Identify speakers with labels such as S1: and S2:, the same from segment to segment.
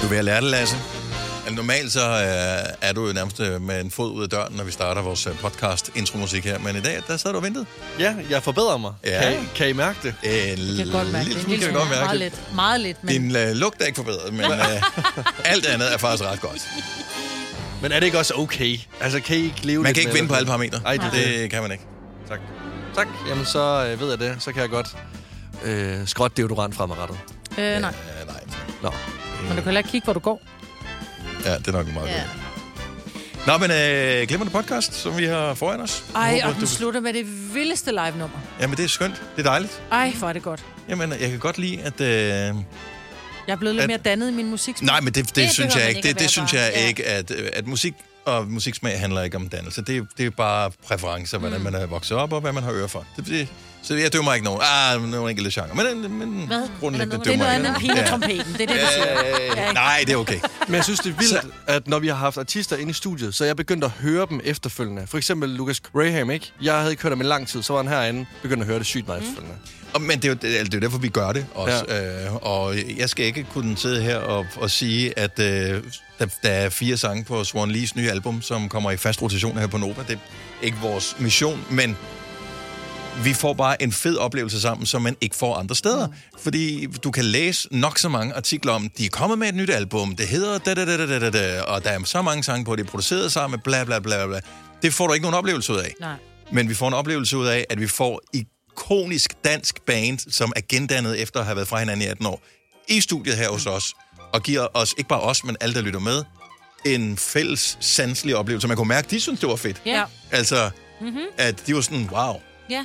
S1: er ved at lære det, Lasse. Altså, normalt så er du jo nærmest med en fod ud af døren, når vi starter vores podcast intromusik her. Men i dag, der sad du og ventede.
S2: Ja, jeg forbedrer mig.
S1: Ja.
S2: Kan I mærke det?
S3: Jeg kan godt mærke det.
S1: Kan vi godt mærke
S3: det. Meget lidt. Men...
S1: Din lugt er ikke forbedret, men alt andet er faktisk ret godt.
S2: Men er det ikke også okay? Altså, kan I ikke leve
S1: Man
S2: lidt
S1: kan ikke
S2: med
S1: vinde på alle parametre.
S2: Nej,
S1: det kan man ikke.
S2: Tak. Jamen, så ved jeg det. Så kan jeg godt skråt deodorant fremadrettet.
S3: Nej.
S1: Nej.
S2: Nå.
S3: Men du kan heller ikke kigge, hvor du går.
S1: Ja, det er nok meget godt. Nå, men glimrende podcast, som vi har foran os.
S3: Ej, og den slutter med det vildeste live-nummer.
S1: Jamen, det er skønt. Det er dejligt.
S3: Ej, hvor er det godt.
S1: Jamen, jeg kan godt lide, at...
S3: Jeg er blevet lidt mere dannet i min musiksmag.
S1: Nej, men det synes jeg ikke. Det synes jeg ikke, at musik og musiksmag handler ikke om dannelse. Det er bare præferencer, hvordan man er vokset op, og hvad man har øre for. Så jeg dømmer ikke nogen. Nogle enkelte genre. Men grundlæggende
S3: det er noget
S1: dømmer
S3: andet end pinetrompeten. Det er det, du siger.
S1: Nej, det er okay.
S2: Men jeg synes, det er vildt, at når vi har haft artister inde i studiet, så er jeg begyndt at høre dem efterfølgende. For eksempel Lucas Graham, ikke? Jeg havde ikke hørt ham i lang tid, så var han herinde begyndt at høre det sygt meget efterfølgende.
S1: Men det er jo derfor, vi gør det også. Ja. Og jeg skal ikke kunne sidde her og sige, at der er 4 sange på Swan Lees nye album, som kommer i fast rotation her på Nova. Det er ikke vores mission, men vi får bare en fed oplevelse sammen, som man ikke får andre steder. Fordi du kan læse nok så mange artikler om, de er kommet med et nyt album, det hedder da, og der er så mange sange på, det er produceret sammen med bla bla bla bla. Det får du ikke nogen oplevelse ud af.
S3: Nej.
S1: Men vi får en oplevelse ud af, at vi får ikonisk dansk band, som er gendannet efter at have været fra hinanden i 18 år, i studiet her hos os, og giver os, ikke bare os, men alle, der lytter med, en fælles sanselig oplevelse. Man kunne mærke, de synes, det var fedt.
S3: Ja.
S1: Altså, at de var sådan, wow.
S3: Ja.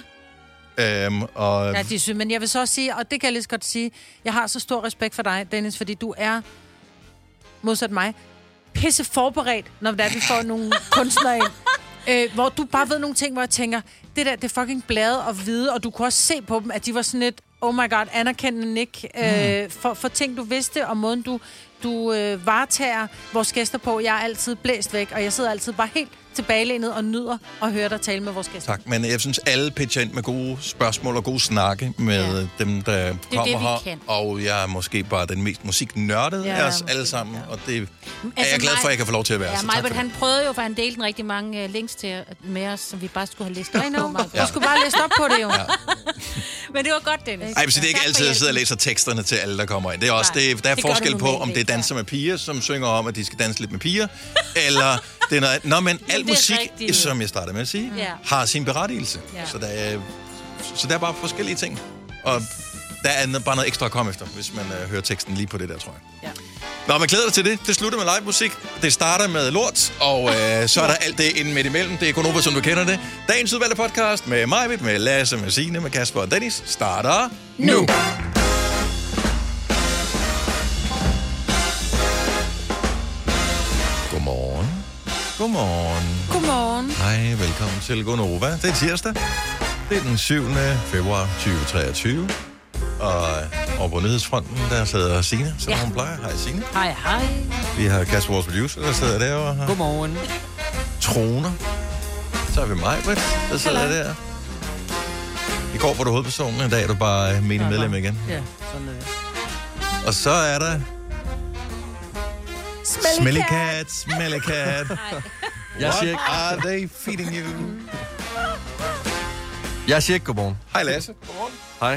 S1: Og...
S3: Ja, de synes, men jeg vil så også sige, og det kan jeg lige så godt sige, jeg har så stor respekt for dig, Dennis, fordi du er, modsat mig, pisse forberedt, når vi får nogle kunstnere ind. Hvor du bare ved nogle ting, hvor jeg tænker, det der, det er fucking bladet og hvide, og du kunne også se på dem, at de var sådan lidt, oh my god, anerkendende Nick, for ting, du vidste, og måden, du varetager vores gæster på. Jeg er altid blæst væk, og jeg sidder altid bare helt tilbagelænet og nyder at høre dig tale med vores gæster.
S1: Tak, men jeg synes, alle pitcher ind med gode spørgsmål og gode snakke med dem, der kommer her. Kan. Og jeg er måske bare den mest musiknørdede af os alle sammen, og det er jeg glad for, at jeg kan få lov til at være.
S4: Ja, Majbert, han prøvede jo, for han delte rigtig mange links til med os, som vi bare skulle have læst op på.
S3: Du skulle bare læse op på det jo. Ja.
S4: Men det var godt, Dennis.
S1: Ej, så det er ikke altid, at jeg sidder og læser teksterne til alle, der kommer ind. Det er også, der er forskel på, om det er danser med piger, som synger om, at de skal danse lidt med piger, eller det er noget... Nå, men al musik, som jeg startede med at sige, har sin berettigelse. Ja. Så der er bare forskellige ting. Og der er bare noget ekstra at komme efter, hvis man hører teksten lige på det der, tror jeg. Ja. Nå, man glæder dig til det. Det slutter med live musik. Det starter med lort, og så er der alt det inden midt imellem. Det er Gonova, som du kender det. Dagens udvalgte podcast med Majbert, med Lasse, med Signe, med Kasper og Dennis starter nu. Godmorgen. Hej, velkommen til Gonova. Det er tirsdag. Det er den 7. februar 2023. Og over på nyhedsfronten, der sidder Signe, som hun plejer. Hej, Signe.
S3: Hej.
S1: Vi har Kasper, vores producer, der sidder derovre.
S2: Godmorgen.
S1: Troner. Så har vi Majbert, der sidder der. I går var du hovedpersonen, i dag er du bare menig medlem igen.
S3: Ja, sådan er det.
S1: Og så er der... Smelly cat.
S2: Jeg siger ikke...
S1: Are they feeding you?
S2: Jeg siger ikke godmorgen.
S1: Hej Lasse. Godmorgen.
S2: Hej.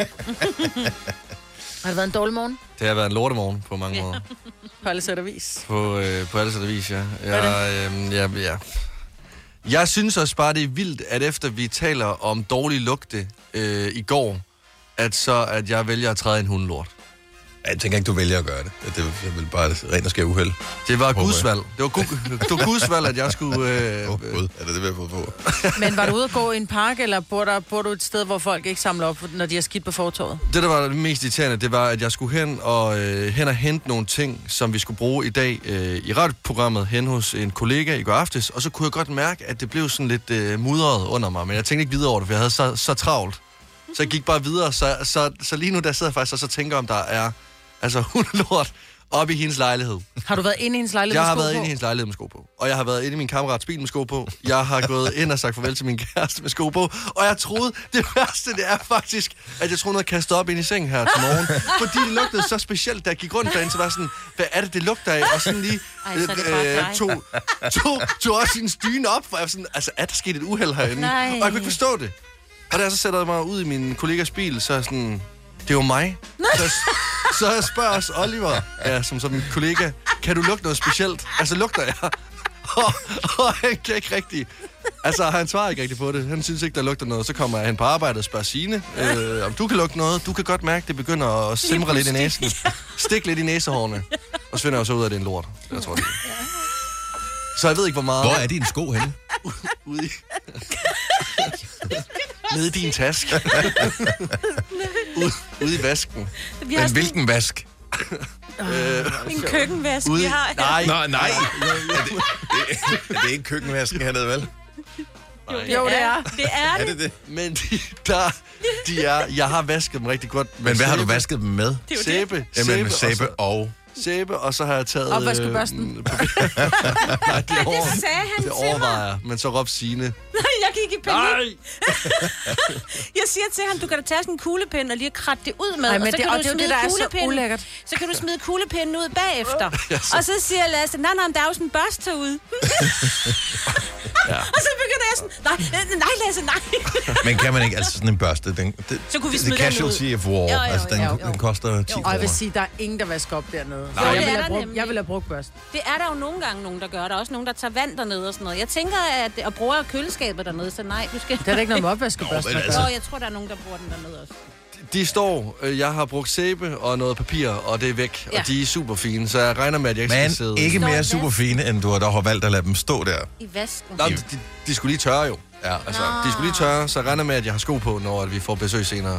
S3: Har det været en dårlig morgen?
S2: Det har været en lortemorgen på mange måder.
S3: På alle sæt og vis.
S2: På alle sæt og vis, ja. Jeg synes også bare, det er vildt, at efter vi taler om dårlig lugte i går, at jeg vælger at træde en hundelort.
S1: Jeg tænker ikke, du vælger at gøre det. Det er vel bare rent og skære uheld.
S2: Det var Guds valg. Det var Guds valg, at jeg skulle...
S1: Gud, er det vi har fået på?
S3: Men var du ude at gå i en park, eller bor du et sted, hvor folk ikke samler op, når de har skidt på fortovet?
S2: Det, der var det mest irriterende, det var, at jeg skulle hen og hente nogle ting, som vi skulle bruge i dag i radioprogrammet hen hos en kollega i går aftes, og så kunne jeg godt mærke, at det blev sådan lidt mudret under mig, men jeg tænkte ikke videre over det, for jeg havde så travlt. Så jeg gik bare videre, så lige nu der sidder jeg faktisk og så tænker, om der er hundelort op i hendes lejlighed.
S3: Har du været inde i hendes lejlighed
S2: Jeg
S3: med sko på?
S2: har været inde i hendes lejlighed med sko på. Og jeg har været inde i min kammerats bil med sko på. Jeg har gået ind og sagt farvel til min kæreste med sko på. Og jeg troede, det værste det er faktisk, at jeg troede noget kastet op ind i sengen her til morgen. Fordi det lugtede så specielt, da jeg gik rundt derinde, så var sådan, hvad er det lugter af? Og sådan lige tog også sin dyne op, for jeg var sådan, altså er der sket et uheld herinde?
S4: Nej.
S2: Og jeg kunne ikke forstå det. Og da jeg så sætter mig ud i min kollegas bil, så er jeg sådan, det var mig. Så jeg spørger os Oliver, som min kollega, kan du lugte noget specielt? Altså, lugter jeg? Og han kan ikke rigtig... Altså, han svarer ikke rigtig på det. Han synes ikke, der lugter noget. Så kommer han på arbejde og spørger Signe, om du kan lugte noget. Du kan godt mærke, det begynder at simre lidt i næsen. Stik lidt i næsehårene. Og så finder jeg så ud af, at det er en lort. Jeg tror det. Så jeg ved ikke, hvor meget...
S1: Hvor er dine sko henne?
S2: Ude i... Nede i din taske. Ude i vasken.
S1: Men hvilken vask?
S4: En køkkenvask, vi har.
S1: Nej. Det er ikke køkkenvasken hernede, vel?
S3: Jo, det er.
S4: Det er
S1: Er det det?
S2: Men de er... Jeg har vasket dem rigtig godt.
S1: Men hvad har du vasket dem med?
S2: Sæbe.
S1: Jamen, sæbe og...
S2: Sæbe, og så har jeg taget...
S3: Opvaskebørsten.
S2: Nej, det
S4: sagde han
S2: det
S4: til
S2: overvejer jeg. Men så råbte Signe.
S4: Nej, jeg gik i panik. Jeg siger til ham, du kan da tage sådan en kuglepen og lige kratte det ud med.
S3: Ej, men
S4: og så
S3: det,
S4: kan
S3: og
S4: du
S3: det er jo
S4: smide
S3: det, der er så
S4: kuglepinden.
S3: ulækkert.
S4: Så kan du smide kuglepinden ud bagefter. Og så siger Lasse, nej, der er jo sådan en børste herude. Og så begynder jeg sådan, nej Lasse, nej.
S1: Men kan man ikke, altså sådan en børste,
S4: Så kunne vi smide
S1: the
S4: den
S1: casualty of war, altså den koster 10 kroner.
S3: Og jeg vil sige, der er ingen, der vasker op dernede.
S4: Nej, det er der
S3: Jeg vil have brugt børsten.
S4: Det er der jo nogle gange nogen, der gør. Der er også nogen, der tager vand dernede og sådan noget. Jeg tænker, at bruger køleskabet dernede, så nej, du skal...
S3: Det er da ikke noget med opvaskebørsten.
S1: men
S3: Altså.
S4: Jeg tror, der er nogen, der bruger den dernede også.
S2: De står, jeg har brugt sæbe og noget papir, og det er væk.
S4: Ja.
S2: Og de er super fine, så jeg regner med, at jeg ikke
S1: Men
S2: skal sidde...
S1: ikke mere
S4: Står i
S1: super fine, end du har dog valgt at lade dem stå der.
S4: I vasken.
S2: Nå, de skulle lige tørre jo.
S1: Ja.
S2: Altså, de skulle lige tørre, så jeg regner med, at jeg har sko på, når vi får besøg senere.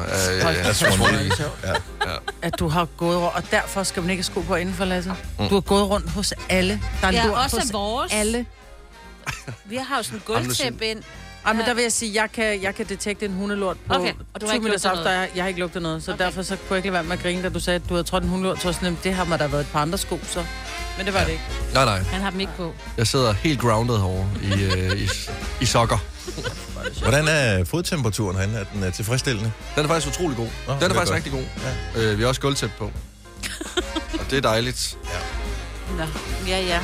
S3: At du har gået rundt, og derfor skal man ikke have sko på indenfor, Lasse. Du har gået rundt hos alle. Der er
S4: Ja,
S3: lort
S4: også
S3: hos
S4: vores.
S3: alle.
S4: Vi har jo sådan en gulvtæppe ind.
S3: Ej, men der vil jeg sige, jeg kan detekte en hundelort på
S4: Okay, og du har
S3: 20
S4: ikke
S3: minutter
S4: lugtet
S3: after. Jeg har ikke lugtet noget, så derfor så kunne jeg ikke lade være med at grine, da du sagde, at du havde trådt en hundelort. Så sådan, det har man da været et par andre sko, så. Men det var det ikke.
S2: Nej.
S4: Han har dem ikke på.
S2: Jeg sidder helt grounded herovre i sokker.
S1: Hvordan er fodtemperaturen herinde? Er den tilfredsstillende?
S2: Den er faktisk utrolig god.
S1: Nå,
S2: Den
S1: det
S2: er
S1: er
S2: faktisk
S1: godt.
S2: rigtig god. Ja. Vi har også gulvtæp på. Og det er dejligt.
S4: Nå, ja.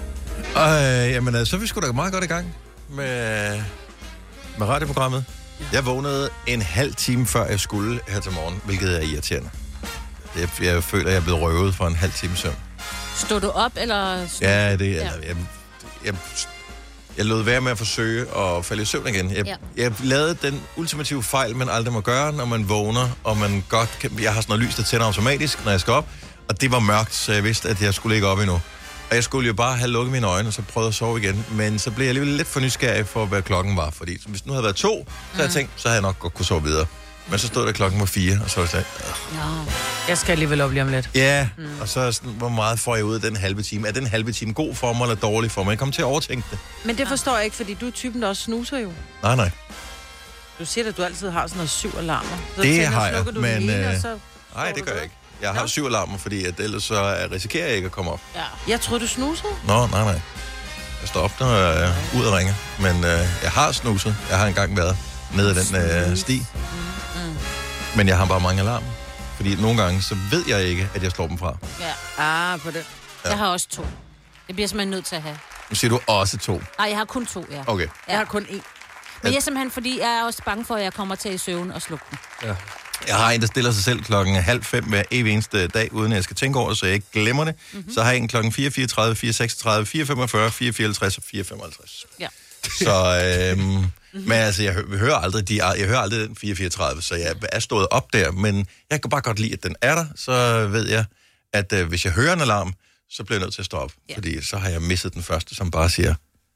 S1: Jamen, så er vi sgu da meget godt i gang med radioprogrammet. Jeg vågnede en halv time før jeg skulle her til morgen, hvilket er irriterende. Jeg føler, at jeg er blevet røvet for en halv time søvn.
S4: Stod du op, eller...
S1: Ja, det er... Jeg lod være med at forsøge at falde i søvn igen. Jeg lavede den ultimative fejl, man aldrig må gøre, når man vågner, og man godt kan... Jeg har sådan noget lys, der tænder automatisk, når jeg skal op, og det var mørkt, så jeg vidste, at jeg skulle ikke op endnu. Og jeg skulle jo bare have lukket mine øjne, og så prøvede at sove igen. Men så blev jeg alligevel lidt for nysgerrig for, hvad klokken var. Fordi hvis nu havde været 2, så havde jeg tænkt, så havde jeg nok godt kunne sove videre. Men så stod der klokken var 4, og så var jeg
S3: Jeg skal alligevel op lige om lidt.
S1: ja, og så sådan, hvor meget får jeg ud af den halve time? Er den halve time god for mig, eller dårlig for mig? Jeg kommer til at overtænke det.
S3: Men det forstår jeg ikke, fordi du er typen, der også snuser jo.
S1: Nej.
S3: Du siger, at du altid har sådan noget 7 alarmer. Så
S1: Det
S3: tænker,
S1: har jeg,
S3: slukker du den
S1: men,
S3: ene, og så
S1: Nej, det gør jeg ikke. Jeg har 7 alarmer, fordi at ellers så risikerer jeg ikke at komme op.
S4: Ja.
S3: Jeg troede, du snusede.
S1: Nå, nej. Jeg står op, når jeg er ude at ringe. Men jeg har snuset. Jeg har engang været nede af den sti. Men jeg har bare mange alarmer. Fordi nogle gange, så ved jeg ikke, at jeg slår dem fra.
S4: Ja.
S3: På det.
S1: Ja.
S4: Jeg har også 2. Det bliver simpelthen nødt til at have.
S1: Nu siger du også 2.
S4: Nej, jeg har kun 2, ja.
S1: Okay.
S3: Jeg har kun 1.
S4: Men jeg er simpelthen, fordi jeg er også bange for, at jeg kommer til i søvn og slukke den.
S2: Ja.
S1: Jeg har en, der stiller sig selv 4:30 hver evig eneste dag, uden at jeg skal tænke over det, så jeg ikke glemmer det. Så har jeg en 4:34, 4:36, 4:45, 4:54 og 4:55.
S4: Ja.
S1: Så, men altså, jeg hører aldrig den 4:34, så jeg er stået op der, men jeg kan bare godt lide, at den er der, så ved jeg, at hvis jeg hører en alarm, så bliver jeg nødt til at stå op, fordi så har jeg misset den første, som bare siger,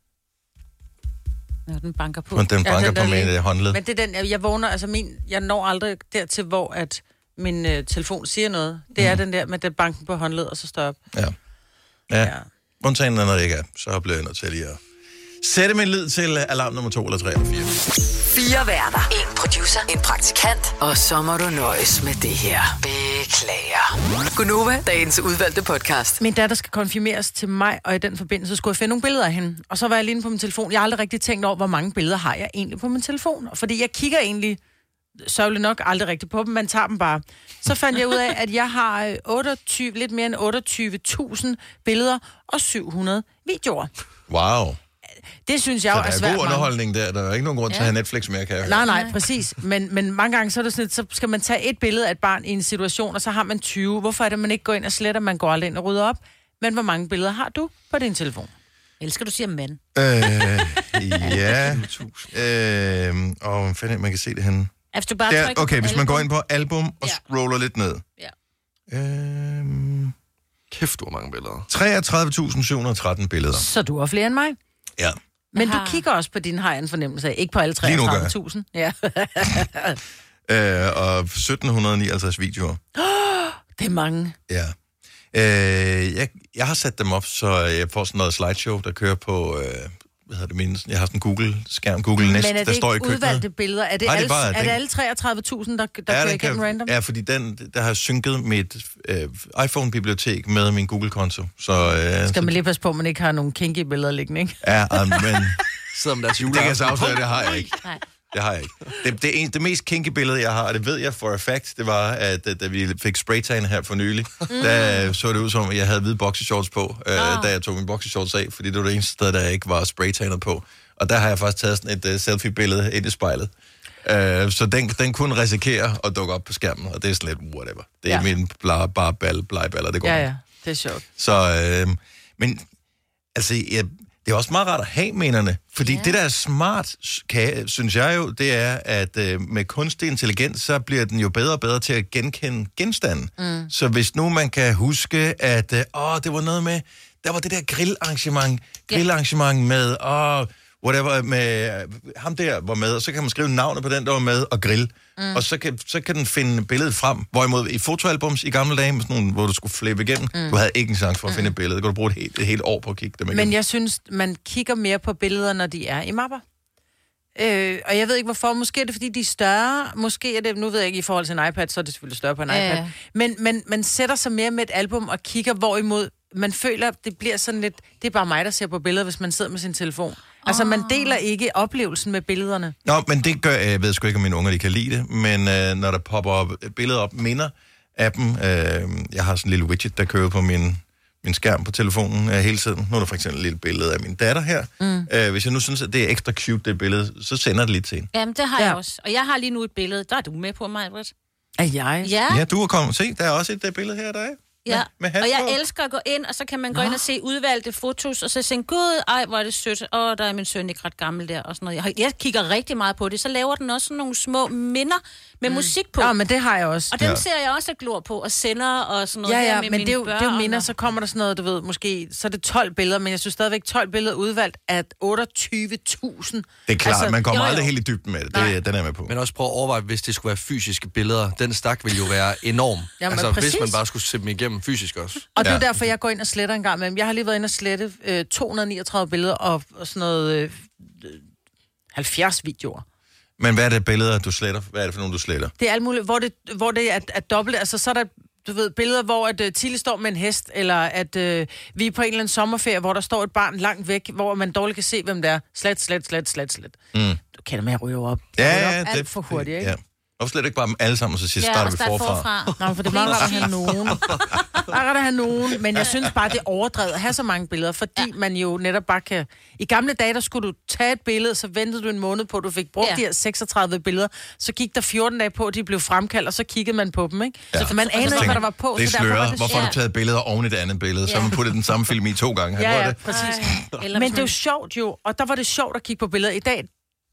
S4: Når den banker på.
S1: men den banker på
S3: lige.
S1: min håndled.
S3: Men det er den, jeg vågner, altså jeg når aldrig dertil, hvor at min telefon siger noget. Det er den der med den banken på håndled, og så står op.
S1: Ja. Undtagen, når det ikke er, så bliver jeg nødt til lige at sætte min lid til alarm nummer 2 eller 3 eller 4.
S5: 4 værter. 1 producer. En praktikant. Og så må du nøjes med det her. Beklager. Gunova, dagens udvalgte podcast.
S3: Min datter skal konfirmeres til mig, og i den forbindelse skulle jeg finde nogle billeder af hende. Og så var jeg lige på min telefon. Jeg har aldrig rigtig tænkt over, hvor mange billeder har jeg egentlig på min telefon. Fordi jeg kigger egentlig sørgeligt nok aldrig rigtig på dem, man tager dem bare. Så fandt jeg ud af, at jeg har lidt mere end 28.000 billeder og 700 videoer.
S1: Wow.
S3: Det synes jeg jo er svært.
S1: Så der er god underholdning der. Der er ikke nogen grund til at have Netflix mere, kan jeg høre.
S3: Nej, præcis. Men mange gange så er det sådan, så skal man tage et billede af et barn i en situation, og så har man 20. Hvorfor er det, man ikke går ind og sletter? Man går aldrig ind og rydder op. Men hvor mange billeder har du på din telefon?
S4: Elsker du siger mand?
S1: Ja. Og man kan se det henne.
S4: Du bare der,
S1: okay, hvis man går ind på album og scroller lidt ned.
S4: Ja.
S2: Kæft, du har mange billeder.
S1: 33.713 billeder.
S3: Så du har flere end mig?
S1: Ja.
S3: Men du kigger også på din fornemmelse af, ikke på alle 33.000. Ja.
S1: Og 1.759 videoer.
S3: Det er mange.
S1: Ja. Jeg har sat dem op, så jeg får sådan noget slideshow, der kører på... hvad hedder det mindst? Jeg har sådan en Google-skærm, Google Nest, der står i køkkenet. Men er det ikke udvalgte
S3: billeder? Er det, alle 33.000, der kører igennem random?
S1: Ja, fordi der har synket mit iPhone-bibliotek med min Google-konto. Så,
S3: skal man lige passe på, at man ikke har nogle kinky billeder liggende, ikke?
S1: Ja, men...
S2: Som deres
S1: det kan jeg så afsløre, det har jeg ikke. Det har jeg ikke. Det mest kinky billede, jeg har, og det ved jeg for a fact, det var, at da vi fik spraytan her for nylig, der så det ud som, at jeg havde hvide boxershorts på, da jeg tog min boxershorts af, fordi det var det eneste sted, der ikke var spraytanet på. Og der har jeg faktisk taget sådan et selfie-billede ind i spejlet. Så den kunne risikere at dukke op på skærmen, og det er sådan lidt whatever. Det er min blegeballer, det går.
S3: Ja, det er sjovt.
S1: Så, men altså... Det er også meget rart at have menerne, fordi det, der er smart, synes jeg jo, det er, at med kunstig intelligens, så bliver den jo bedre og bedre til at genkende genstanden. Så hvis nu man kan huske, at det var noget med, der var det der grillarrangement med, whatever, med ham der var med, og så kan man skrive navnet på den, der var med, og grill. Og så kan den finde billedet frem. Hvorimod i fotoalbums i gamle dage, med sådan nogle, hvor du skulle flippe igennem, du havde ikke en chance for at finde et billede. Det kunne du bruge et helt år på at kigge dem igennem.
S3: Men jeg synes, man kigger mere på billeder, når de er i mapper. Og jeg ved ikke hvorfor. Måske er det, fordi de er større. Måske er det, nu ved jeg ikke, i forhold til en iPad, så er det selvfølgelig større på en iPad. Men man sætter sig mere med et album og kigger, hvorimod man føler, at det bliver sådan lidt... Det er bare mig, der ser på billeder, hvis man sidder med sin telefon. Altså, man deler ikke oplevelsen med billederne.
S1: Nå, men det gør... Jeg ved sgu ikke, om mine unger de kan lide det, men når der popper billeder op, minder af dem... jeg har sådan en lille widget, der kører på min skærm på telefonen hele tiden. Nu er der for eksempel et lille billede af min datter her. Hvis jeg nu synes, at det er ekstra cute, det billede, så sender det lige til en.
S4: Jamen, det har jeg også. Og jeg har lige nu et billede. Der er du med på mig, Britt.
S3: Er jeg?
S1: Ja, du er kommet. Se, der er også et billede her, der er.
S4: Ja, og jeg elsker at gå ind, og så kan man gå ind og se udvalgte fotos, og så tænke, gud, ej, hvor er det sødt, der er min søn ikke ret gammel der, og sådan noget. Jeg kigger rigtig meget på det, så laver den også sådan nogle små minder med musik på.
S3: Ja, men det har jeg også.
S4: Og dem ser jeg også glor på, og sender og sådan noget
S3: der
S4: med
S3: men
S4: mine børn.
S3: Det er jo minder, så kommer der sådan noget, du ved, måske, så er det 12 billeder, men jeg synes stadigvæk 12 billeder udvalgt af 28.000.
S1: Det er klart, altså, man kommer aldrig helt i dybden med det. Den er med på.
S2: Men også prøv at overveje, hvis det skulle være fysiske billeder, den stak ville jo være enorm.
S3: Jamen,
S2: altså,
S3: præcis.
S2: hvis man bare skulle se dem igennem fysisk også.
S3: Og det er derfor, jeg går ind og sletter en gang med dem. Jeg har lige været inde og slette 239 billeder og sådan noget 70 videoer.
S1: Men hvad er det billeder, du sletter? Hvad er det for nogle, du sletter?
S3: Det er alt muligt, hvor det er dobbelt. Altså, så er der, du ved, billeder, hvor at Tilly står med en hest, eller at vi er på en eller anden sommerferie, hvor der står et barn langt væk, hvor man dårligt kan se, hvem det er. Slet. Du kender med at ryge op.
S1: Ja,
S3: alt for hurtigt, ikke?
S1: Ja. Hvorfor slet ikke bare dem alle sammen, så starter vi forfra?
S3: Nej, for det er meget rart at have nogen. Bare at have nogen, men jeg synes bare, det er overdrevet at have så mange billeder, fordi man jo netop bare kan... I gamle dage, der skulle du tage et billede, så ventede du en måned på, at du fik brugt de her 36 billeder, så gik der 14 dage på, at de blev fremkaldt, og så kiggede man på dem, ikke? Ja. Så man anede ikke, hvad der var på.
S1: Det er sløret. Hvorfor har du taget billeder oven i det andet billede? Så har man puttet den samme film i 2 gange.
S3: Ja, præcis. Men det er jo sjovt jo, og der var det sjovt at kigge på billeder. I dag,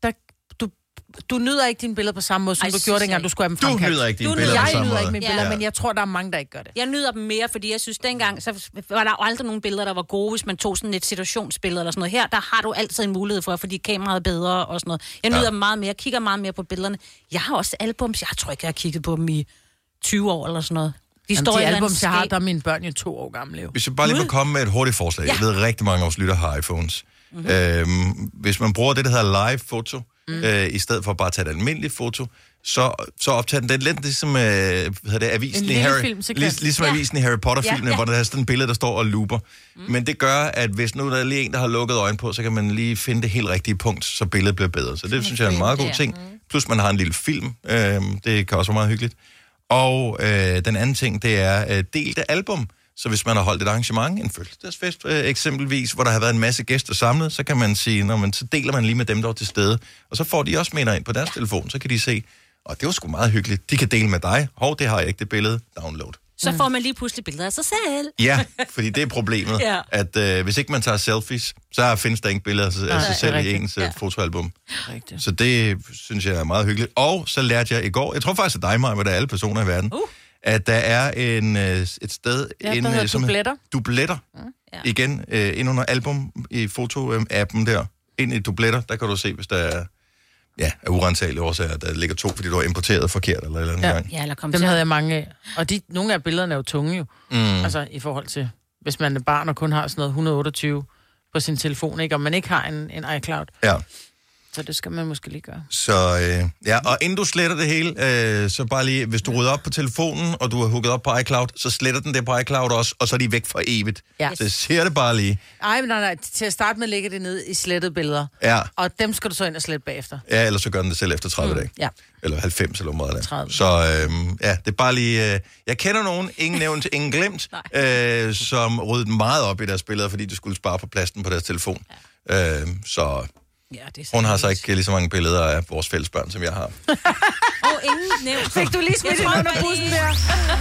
S3: du nyder ikke dine billeder på samme måde, som du gjorde dengang, du skulle have dem fremkaldt.
S1: Du nyder ikke dine billeder på samme måde.
S3: Jeg nyder ikke mine billeder, men jeg tror, der er mange, der ikke gør det.
S4: Jeg nyder dem mere, fordi jeg synes, dengang så var der jo aldrig nogen billeder, der var gode, hvis man tog sådan et situationsbillede eller sådan noget. Her, der har du altid en mulighed for, fordi kameraet er bedre og sådan noget. Jeg nyder dem meget mere, jeg kigger meget mere på billederne. Jeg har også albums, jeg tror ikke, jeg har kigget på dem i 20 år eller sådan noget.
S3: De albums, jeg har, der er mine børn jo 2 år gamle. Jo.
S1: Hvis jeg bare lige må komme med et hurtigt forslag. Jeg ved, rigtig mange af vores lytter har iPhones. Hvis man bruger det, der hedder live foto, i stedet for bare at tage et almindeligt foto, så optager den lidt ligesom avisen i avisen i Harry Potter-filmen, hvor der er sådan et billede, der står og looper. Men det gør, at hvis nu der er lige en, der har lukket øjnene på, så kan man lige finde det helt rigtige punkt, så billedet bliver bedre. Så det synes jeg er en meget god ting. Plus man har en lille film. Det kan også være meget hyggeligt. Og den anden ting, det er delte album. Så hvis man har holdt et arrangement, en fødselsdagsfest eksempelvis, hvor der har været en masse gæster samlet, så kan man sige, så deler man lige med dem, der er til stede. Og så får de også minder ind på deres telefon, så kan de se, og det var sgu meget hyggeligt. De kan dele med dig. Det har jeg ikke, det billede. Download.
S4: Så får man lige pludselig billeder af sig selv.
S1: Ja, fordi det er problemet, at hvis ikke man tager selfies, så findes der ikke billeder af sig selv i ens fotoalbum. Rigtigt. Så det synes jeg er meget hyggeligt. Og så lærte jeg i går, jeg tror faktisk, at dig, Maja, med der er alle personer i verden, at der er et sted...
S3: som dubletter.
S1: Dubletter. Igen, ind under album i foto-appen der. Ind i dubletter, der kan du se, hvis der er... Ja, af urensagelige årsager, der ligger 2, fordi du har importeret forkert eller en gang.
S4: Ja, eller
S3: dem havde jeg mange af. Og nogle af billederne er jo tunge jo. Altså i forhold til, hvis man er barn og kun har sådan noget 128 på sin telefon, ikke? Og man ikke har en iCloud.
S1: Ja.
S3: Så det skal man måske lige gøre.
S1: Så og inden du sletter det hele, så bare lige, hvis du rydder op på telefonen, og du har hooket op på iCloud, så sletter den det på iCloud også, og så er de væk for evigt. Ja. Så jeg siger det bare lige.
S3: Nej, til at starte med lægger det ned i slettede billeder.
S1: Ja.
S3: Og dem skal du så ind og slette bagefter.
S1: Ja, ellers så gør den det selv efter 30 dage.
S3: Ja.
S1: Eller 90, eller hvor meget det er.
S3: 30.
S1: Så det er bare lige... jeg kender nogen, ingen nævnt, ingen glemt, som ryddede meget op i deres billeder, fordi de skulle spare på pladsen på deres telefon. Ja. Ja, hun har så ikke lige så mange billeder af vores fælles børn, som jeg har.
S4: Ingen nævnt.
S3: Fik du lige smidt under bussen der?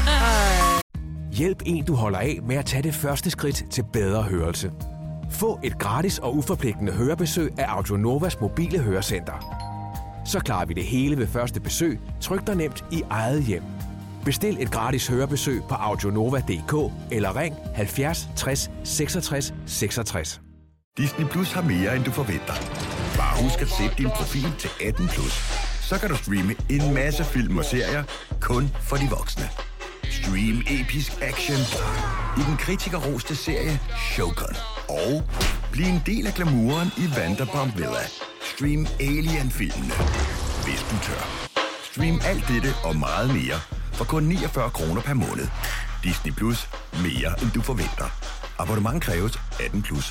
S6: Hjælp en, du holder af med at tage det første skridt til bedre hørelse. Få et gratis og uforpligtende hørebesøg af Audionovas mobile hørecenter. Så klarer vi det hele ved første besøg, tryk dig nemt i eget hjem. Bestil et gratis hørebesøg på audionova.dk eller ring 70 60 66 66.
S7: Disney Plus har mere, end du forventer. Bare husk at sætte din profil til 18+. Så kan du streame en masse film og serier, kun for de voksne. Stream episk action i den kritikerroste serie Shogun. Og bliv en del af glamouren i Vanderpump Villa. Stream Alien-filmene, hvis du tør. Stream alt dette og meget mere for kun 49 kroner per måned. Disney Plus. Mere, end du forventer. Abonnement kræves 18+.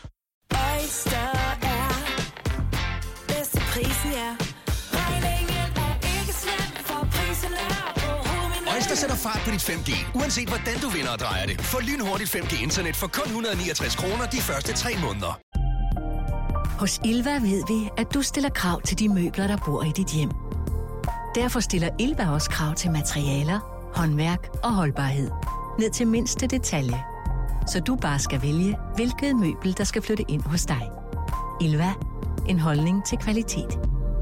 S8: Øjster sætter fart på dit 5G, uanset hvordan du vinder og drejer det. Få lynhurtigt 5G-internet for kun 169 kroner de første 3 måneder.
S9: Hos Ilva ved vi, at du stiller krav til de møbler, der bor i dit hjem. Derfor stiller Ilva også krav til materialer, håndværk og holdbarhed. Ned til mindste detalje. Så du bare skal vælge, hvilket møbel, der skal flytte ind hos dig. Ilva. En holdning til kvalitet.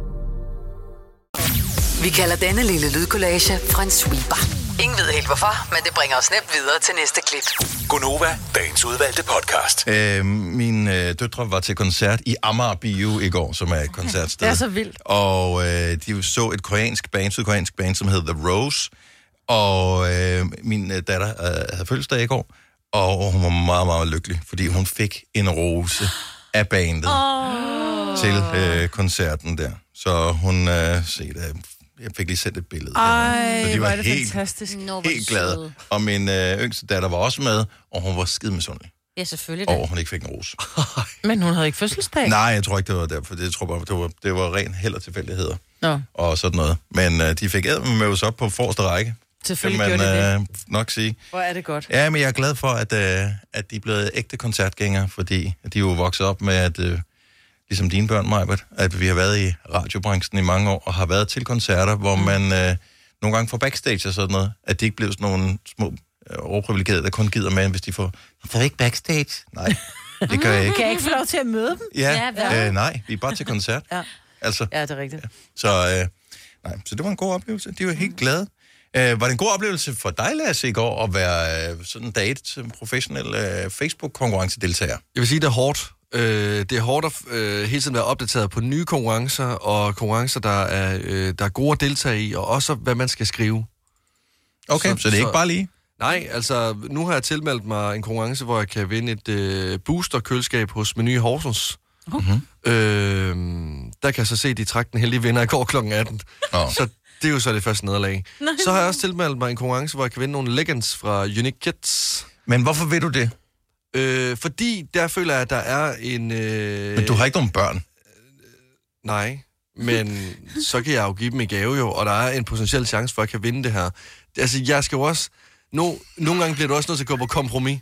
S5: Vi kalder denne lille lydkollage en sweeper. Ingen ved helt hvorfor, men det bringer os nemt videre til næste klip.
S8: Gonova, dagens udvalgte podcast.
S1: Mine døtre var til koncert i Amager Bio i går, som er et koncertsted.
S3: Det er så vildt.
S1: Og de så et sydkoreansk band, som hedder The Rose. Og min datter havde fødselsdag i går, og hun var meget, meget lykkelig, fordi hun fik en rose af bandet til koncerten der. Så hun jeg fik lige sendt et billede.
S3: Ej,
S1: så de var
S3: det
S1: helt,
S3: fantastisk.
S1: helt glade. Og min yngste datter var også med, og hun var skide misundelig.
S4: Ja, selvfølgelig.
S1: Og hun ikke fik en rose.
S3: Men hun havde ikke fødselsdag?
S1: Nej, jeg tror ikke, det var derfor. Jeg tror bare, det var ren held og tilfældigheder.
S3: Nå.
S1: Og sådan noget. Men de fik med op på forreste række.
S3: Selvfølgelig gjorde det.
S1: Nok sige.
S3: Hvor er det godt.
S1: Ja, men jeg er glad for, at de er blevet ægte koncertgængere, fordi de er jo vokset op med, at ligesom dine børn, Majbert, at vi har været i radiobranchen i mange år, og har været til koncerter, hvor man nogle gange får backstage og sådan noget, at de ikke bliver sådan nogle små overprivilegerede, der kun gider med, hvis de får ikke backstage. Nej, det gør jeg ikke.
S3: Kan jeg ikke få lov til at møde dem?
S1: Ja, nej, vi er bare til koncert. Altså,
S3: ja, det er rigtigt.
S1: Så, så det var en god oplevelse. De var helt glade. Var det en god oplevelse for dig, Lasse, i går, at være sådan en date som professionel Facebook-konkurrencedeltager?
S2: Jeg vil sige, det er hårdt. Det er hårdt at hele tiden være opdateret på nye konkurrencer, og konkurrencer, der er gode at deltage i, og også hvad man skal skrive.
S1: Okay, så det er ikke bare lige?
S2: Nej, altså nu har jeg tilmeldt mig en konkurrence, hvor jeg kan vinde et booster-køleskab hos Meny Horsens. Der kan jeg så se, at de trak den heldige vinder i går kl. 18. Så det er jo så det første nederlag. Så har jeg også tilmeldt mig en konkurrence, hvor jeg kan vinde nogle leggings fra Unique Kids.
S1: Men hvorfor vil du det?
S2: Fordi der føler jeg, at der er en...
S1: Men du har ikke nogen børn?
S2: Nej, men så kan jeg jo give dem i gave jo, og der er en potentiel chance for, at jeg kan vinde det her. Altså, jeg skal jo også... Nogle gange bliver du også nødt til at gå på kompromis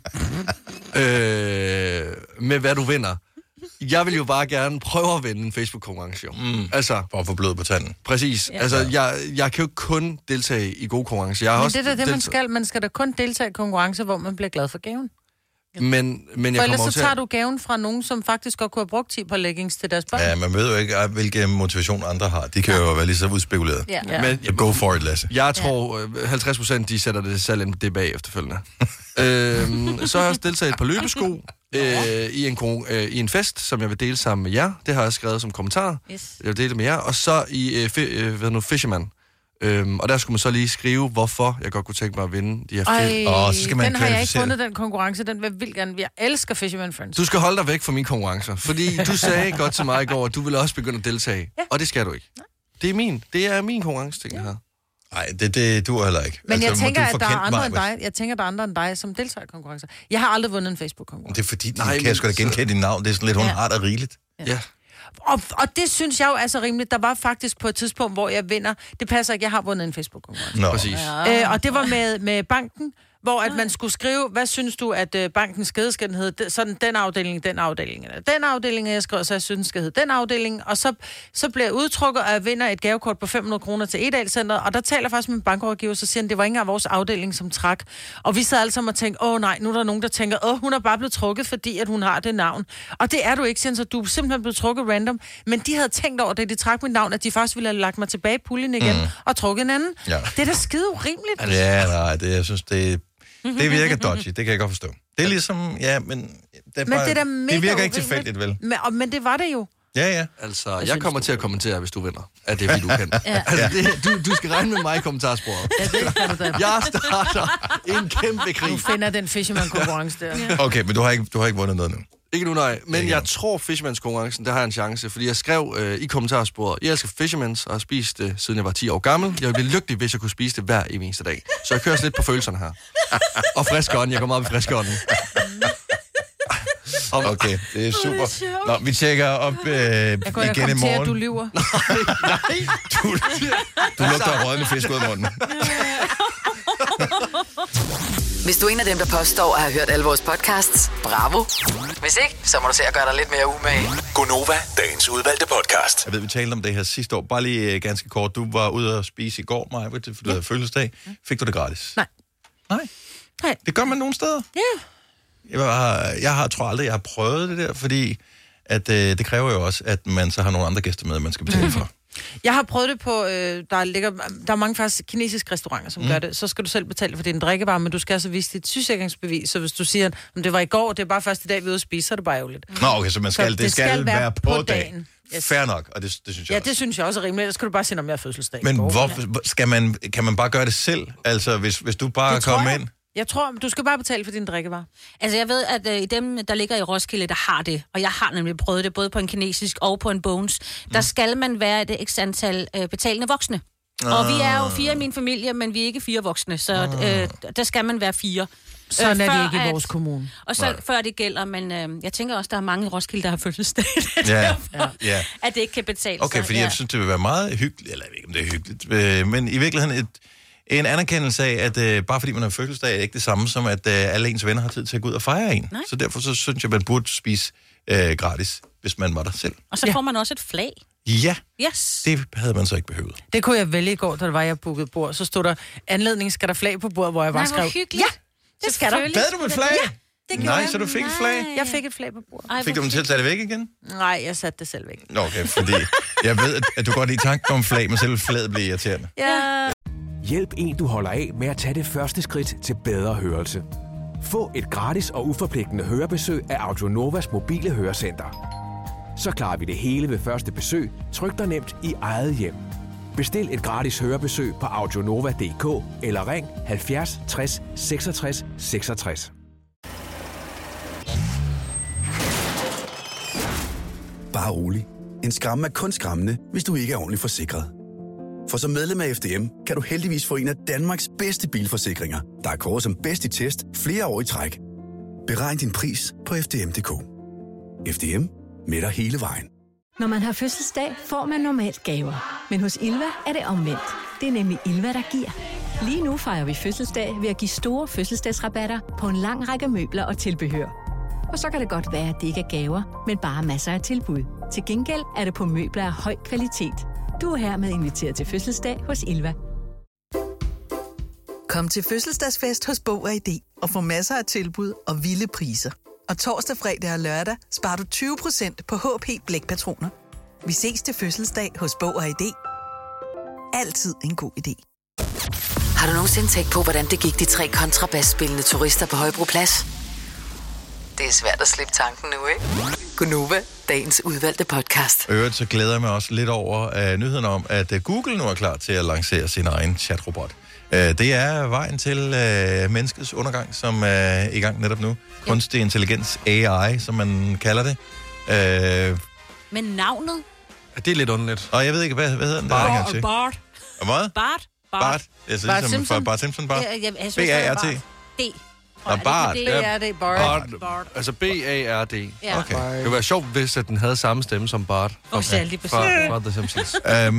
S2: med, hvad du vinder. Jeg vil jo bare gerne prøve at vinde en Facebook-konkurrence, jo. Altså,
S1: for at få blod på tanden.
S2: Præcis. Ja. Altså, jeg kan jo kun deltage i gode konkurrencer.
S3: Men det er det, man skal. Man skal da kun deltage i konkurrencer, hvor man bliver glad for gaven.
S2: Men jeg
S3: for ellers så tager du gaven fra nogen, som faktisk godt kunne have brugt 10 par leggings til deres børn.
S1: Ja, man ved jo ikke, hvilken motivation andre har. De kan jo være lige så udspekuleret.
S3: Ja.
S2: Men
S1: go for it, Lasse.
S2: Jeg tror, 50% de sætter det selv ind det bag efterfølgende. Så har jeg også deltaget et par løbesko i en fest, som jeg vil dele sammen med jer. Det har jeg skrevet som kommentar. Yes. Jeg vil dele det med jer. Og så i Fisherman. Og der skulle man så lige skrive, hvorfor jeg godt kunne tænke mig at vinde de her
S1: så skal man
S3: den har jeg ikke fundet, den konkurrence. Den vil jeg gerne. Jeg elsker Fisherman Friends.
S2: Du skal holde dig væk fra mine konkurrencer, fordi du sagde godt til mig i går, at du ville også begynde at deltage. Ja. Og det skal du ikke. Det er min konkurrence, ting her.
S1: Nej, det duer heller ikke.
S3: Men jeg tænker, at der er andre end dig. Jeg tænker, der er andre end dig, som deltager i konkurrencer. Jeg har aldrig vundet en Facebook-konkurrence.
S1: Det er fordi, kan jeg sgu da genkende dit navn. Det er sådan lidt hundardt og rigeligt.
S2: Ja.
S3: Og det synes jeg jo er så rimeligt. Der var faktisk på et tidspunkt, hvor jeg vinder. Det passer ikke, jeg har vundet en Facebook-konkurrence.
S2: Præcis.
S3: Og det var med banken, hvor at man skulle skrive, hvad synes du, at bankens skede skal den hedde? Sådan den afdeling, den afdeling, eller den afdeling, jeg skrev, så jeg synes, skal hedde den afdeling. Og så bliver jeg udtrukket, og jeg vinder et gavekort på 500 kroner til Edal-centret, og der taler faktisk med en bankrådgiver, så siger han, det var ikke engang vores afdeling, som trak. Og vi sad alle sammen og tænkte, nej, nu er der nogen, der tænker, hun er bare blevet trukket, fordi at hun har det navn. Og det er du ikke, så du er simpelthen blevet trukket random. Men de havde tænkt over det, de trak mit navn, at de først ville have lagt mig tilbage i puljen igen, og trukket en anden. Ja. Det er da skide urimeligt.
S1: Ja, nej, jeg synes, det virker dodgy, det kan jeg godt forstå. Det er ligesom, men det virker ikke tilfældigt, vel?
S3: Men det var det jo.
S1: Ja.
S2: Altså, jeg kommer til at kommentere, hvis du vinder. At det er, fordi du kan. Altså, du skal regne med mig i kommentarsporet.
S3: Ja, det kan du da.
S2: Jeg starter en kæmpe krig.
S3: Du finder den Fisherman-konkurrence der.
S1: Okay, men du har ikke vundet noget nu?
S2: Ikke nu, nej. Men jeg tror, Fishermans-konkurrencen, der har en chance. Fordi jeg skrev i kommentarsporet, jeg elsker Fishermans og har spist det, siden jeg var 10 år gammel. Jeg ville blive lykkelig, hvis jeg kunne spise det hver eneste dag. Så jeg kører lidt på følelserne her. Og friskånden. Jeg går meget op i friskånden.
S1: Okay, det er super. Nå, vi tjekker op igen i morgen.
S3: Du lyver.
S1: Nej. Du lugter af rådne fisk ud af munden.
S5: Hvis du er en af dem, der påstår at have hørt alle vores podcasts, bravo. Hvis ikke, så må du se at gøre dig lidt mere umage.
S8: Gonova, dagens udvalgte podcast.
S1: Jeg ved, vi talte om det her sidste år. Bare lige ganske kort. Du var ude at spise i går, Maja, for du havde fødselsdag. Fik du det gratis?
S3: Nej.
S1: Det gør man nogle steder?
S3: Ja.
S1: Jeg tror aldrig, jeg har prøvet det der, fordi at, det kræver jo også, at man så har nogle andre gæster med, man skal betale for.
S3: Jeg har prøvet det på, der er mange faktisk kinesiske restauranter, som gør det. Så skal du selv betale for din drikkevarer, men du skal altså vise dit sygesikringsbevis. Så hvis du siger, at det var i går, det er bare første dag, vi er ude at spise, så er det bare ærgerligt.
S1: Nå, okay, så det skal være på dagen.
S3: Yes.
S1: Fair nok, og det synes jeg
S3: også.
S1: Ja,
S3: det synes jeg også er rimeligt. Ellers skal du bare sige, om jeg har fødselsdag.
S1: Men kan man bare gøre det selv? Altså, hvis du bare kommer ind?
S3: Jeg tror, du skal bare betale for dine drikkevarer.
S4: Altså, jeg ved, at i dem, der ligger i Roskilde, der har det, og jeg har nemlig prøvet det, både på en kinesisk og på en Bones, der skal man være et x antal betalende voksne. Og vi er jo 4 i min familie, men vi er ikke 4 voksne, så der skal man være 4.
S3: Sådan er det ikke i vores kommune.
S4: Og så før det gælder, men jeg tænker også, der er mange i Roskilde, der har fødselsdag. At det ikke kan betale
S1: sig. Okay, fordi jeg synes, det vil være meget hyggeligt, eller jeg ved ikke, om det er hyggeligt, men i virkeligheden en anerkendelse af, at bare fordi man har fødselsdag, er ikke det samme som, at alle ens venner har tid til at gå ud og fejre en. Nej. Så derfor så synes jeg, man burde spise gratis, hvis man var der selv.
S4: Og så får man også et flag.
S1: Ja,
S4: yes.
S1: Det havde man så ikke behøvet.
S3: Det kunne jeg vælge i går, da det var, jeg bookede bord. Så stod der, anledning skal der flag på bordet, hvor jeg bare skrev.
S4: Nej, hvor hyggeligt.
S3: Ja, det skal der.
S1: Havde du et flag?
S3: Ja, det gjorde jeg.
S1: Så du fik et flag?
S3: Jeg fik et flag på bordet.
S1: Fik du dem til at tage det væk igen?
S3: Nej, jeg satte det selv væk.
S1: Okay, fordi jeg ved, at du godt lide tanken om flag, men selv flaget bliver irriterende.
S3: Ja.
S6: Hjælp en, du holder af med at tage det første skridt til bedre hørelse. Få et gratis og uforpligtende hørebesøg af Audionovas mobile hørecenter. Så klarer vi det hele ved første besøg, tryk dig nemt i eget hjem. Bestil et gratis hørebesøg på audionova.dk eller ring 70 60 66 66.
S10: bare rolig. En skramme er kun skræmmende, hvis du ikke er ordentligt forsikret. For som medlem af FDM kan du heldigvis få en af Danmarks bedste bilforsikringer, der er kåret som bedst i test flere år i træk. Beregn din pris på FDM.dk. FDM med dig hele vejen.
S9: Når man har fødselsdag, får man normalt gaver. Men hos Ilva er det omvendt. Det er nemlig Ilva, der giver. Lige nu fejrer vi fødselsdag ved at give store fødselsdagsrabatter på en lang række møbler og tilbehør. Og så kan det godt være, at det ikke er gaver, men bare masser af tilbud. Til gengæld er det på møbler af høj kvalitet. Du er hermed inviteret til fødselsdag hos Ilva.
S11: Kom til fødselsdagsfest hos Bog og ID og få masser af tilbud og vilde priser. Og torsdag, fredag og lørdag sparer du 20% på HP blækpatroner. Vi ses til fødselsdag hos Bog og ID. Altid en god idé.
S5: Har du nogensinde tænkt på, hvordan det gik de 3 kontrabasspillende turister på Højbroplads? Det er svært at slippe tanken nu, ikke? Gunova, dagens udvalgte podcast.
S1: Øvrigt så glæder jeg mig også lidt over nyheden om, at Google nu er klar til at lancere sin egen chatrobot. Det er vejen til menneskets undergang, som er i gang netop nu. Kunstig intelligens, AI, som man kalder det.
S4: Men navnet?
S2: Det er lidt underligt.
S1: Og jeg ved ikke, hvad hedder den?
S4: Bart.
S1: Hvad?
S4: Bart.
S1: Jeg synes, Bart Simpson. Bart Simpson. Bart. B-A-R-T.
S4: D.
S1: Bart.
S3: Bart.
S2: Altså B-A-R-D.
S4: Ja.
S1: Okay.
S2: Det ville være sjovt, hvis at den havde samme stemme som Bart. Fra The Simpsons.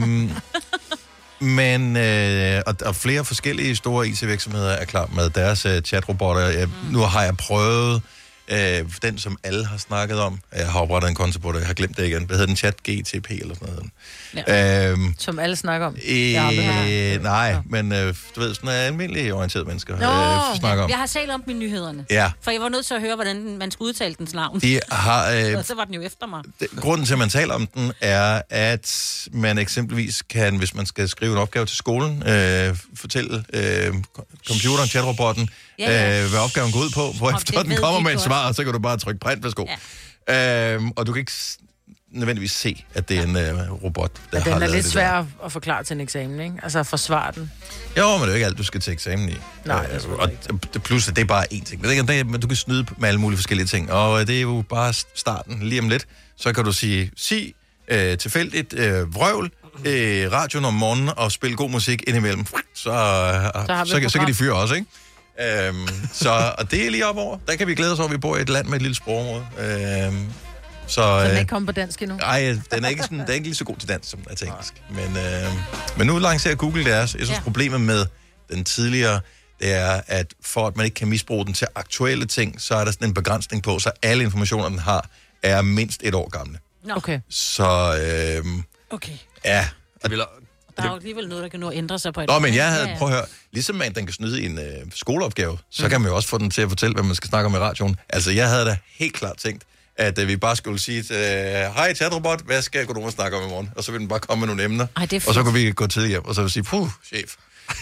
S1: Men og flere forskellige store IT-virksomheder er klar med deres chatrobotter. Nu har jeg prøvet den, som alle har snakket om. Jeg har oprettet en konto på det, jeg har glemt det igen. Hvad hedder den? ChatGTP eller sådan noget.
S3: Ja. Som alle snakker om.
S1: Nej, men du ved, sådan almindelige orienterede mennesker snakker om.
S4: Jeg har talt om dem i nyhederne.
S1: Ja.
S4: For jeg var nødt til at høre, hvordan man skulle udtale dens navn.
S1: De har,
S4: så var den jo efter mig.
S1: Grunden til, at man taler om den, er, at man eksempelvis kan, hvis man skal skrive en opgave til skolen, fortælle computeren, chatrobotten, hvad opgaven går ud på, hvorefter den kommer med et svar, så kan du bare trykke print, værsgo. Ja. Og du kan ikke nødvendigvis se, at det er en robot, der har lavet det.
S3: Den er lidt svær at forklare til en eksamen, ikke? Altså at forsvare den.
S1: Jo, men det er jo ikke alt, du skal til eksamen i.
S3: Nej,
S1: og plus, det er bare én ting. Men du kan snyde med alle mulige forskellige ting, og det er jo bare starten. Lige om lidt, så kan du sige tilfældigt vrøvl, radioen om morgenen og spille god musik indimellem. Så kan de fyre også, ikke? Og det er lige op over. Der kan vi glæde os over, at vi bor i et land med et lille sprogområde. Så
S3: den er ikke kommet på dansk endnu?
S1: Nej, den er ikke lige så god til dansk, som den er til engelsk. Men nu lancerer Google deres. Jeg synes, problemet med den tidligere, det er, at for at man ikke kan misbruge den til aktuelle ting, så er der sådan en begrænsning på, så alle informationer, den har, er mindst 1 år gamle.
S3: Okay.
S1: Så
S4: okay.
S1: Ja.
S4: Der er jo alligevel noget, der kan nå at ændre sig på et.
S1: Men jeg havde, prøv at høre, ligesom man den kan snyde i en skoleopgave, så kan man jo også få den til at fortælle, hvad man skal snakke om i radioen. Altså, jeg havde da helt klart tænkt, at vi bare skulle sige, hej chatrobot, hvad skal Gunova snakke om i morgen? Og så vil den bare komme med nogle emner, og så kunne vi gå tidligt hjem, og så vil sige, chef.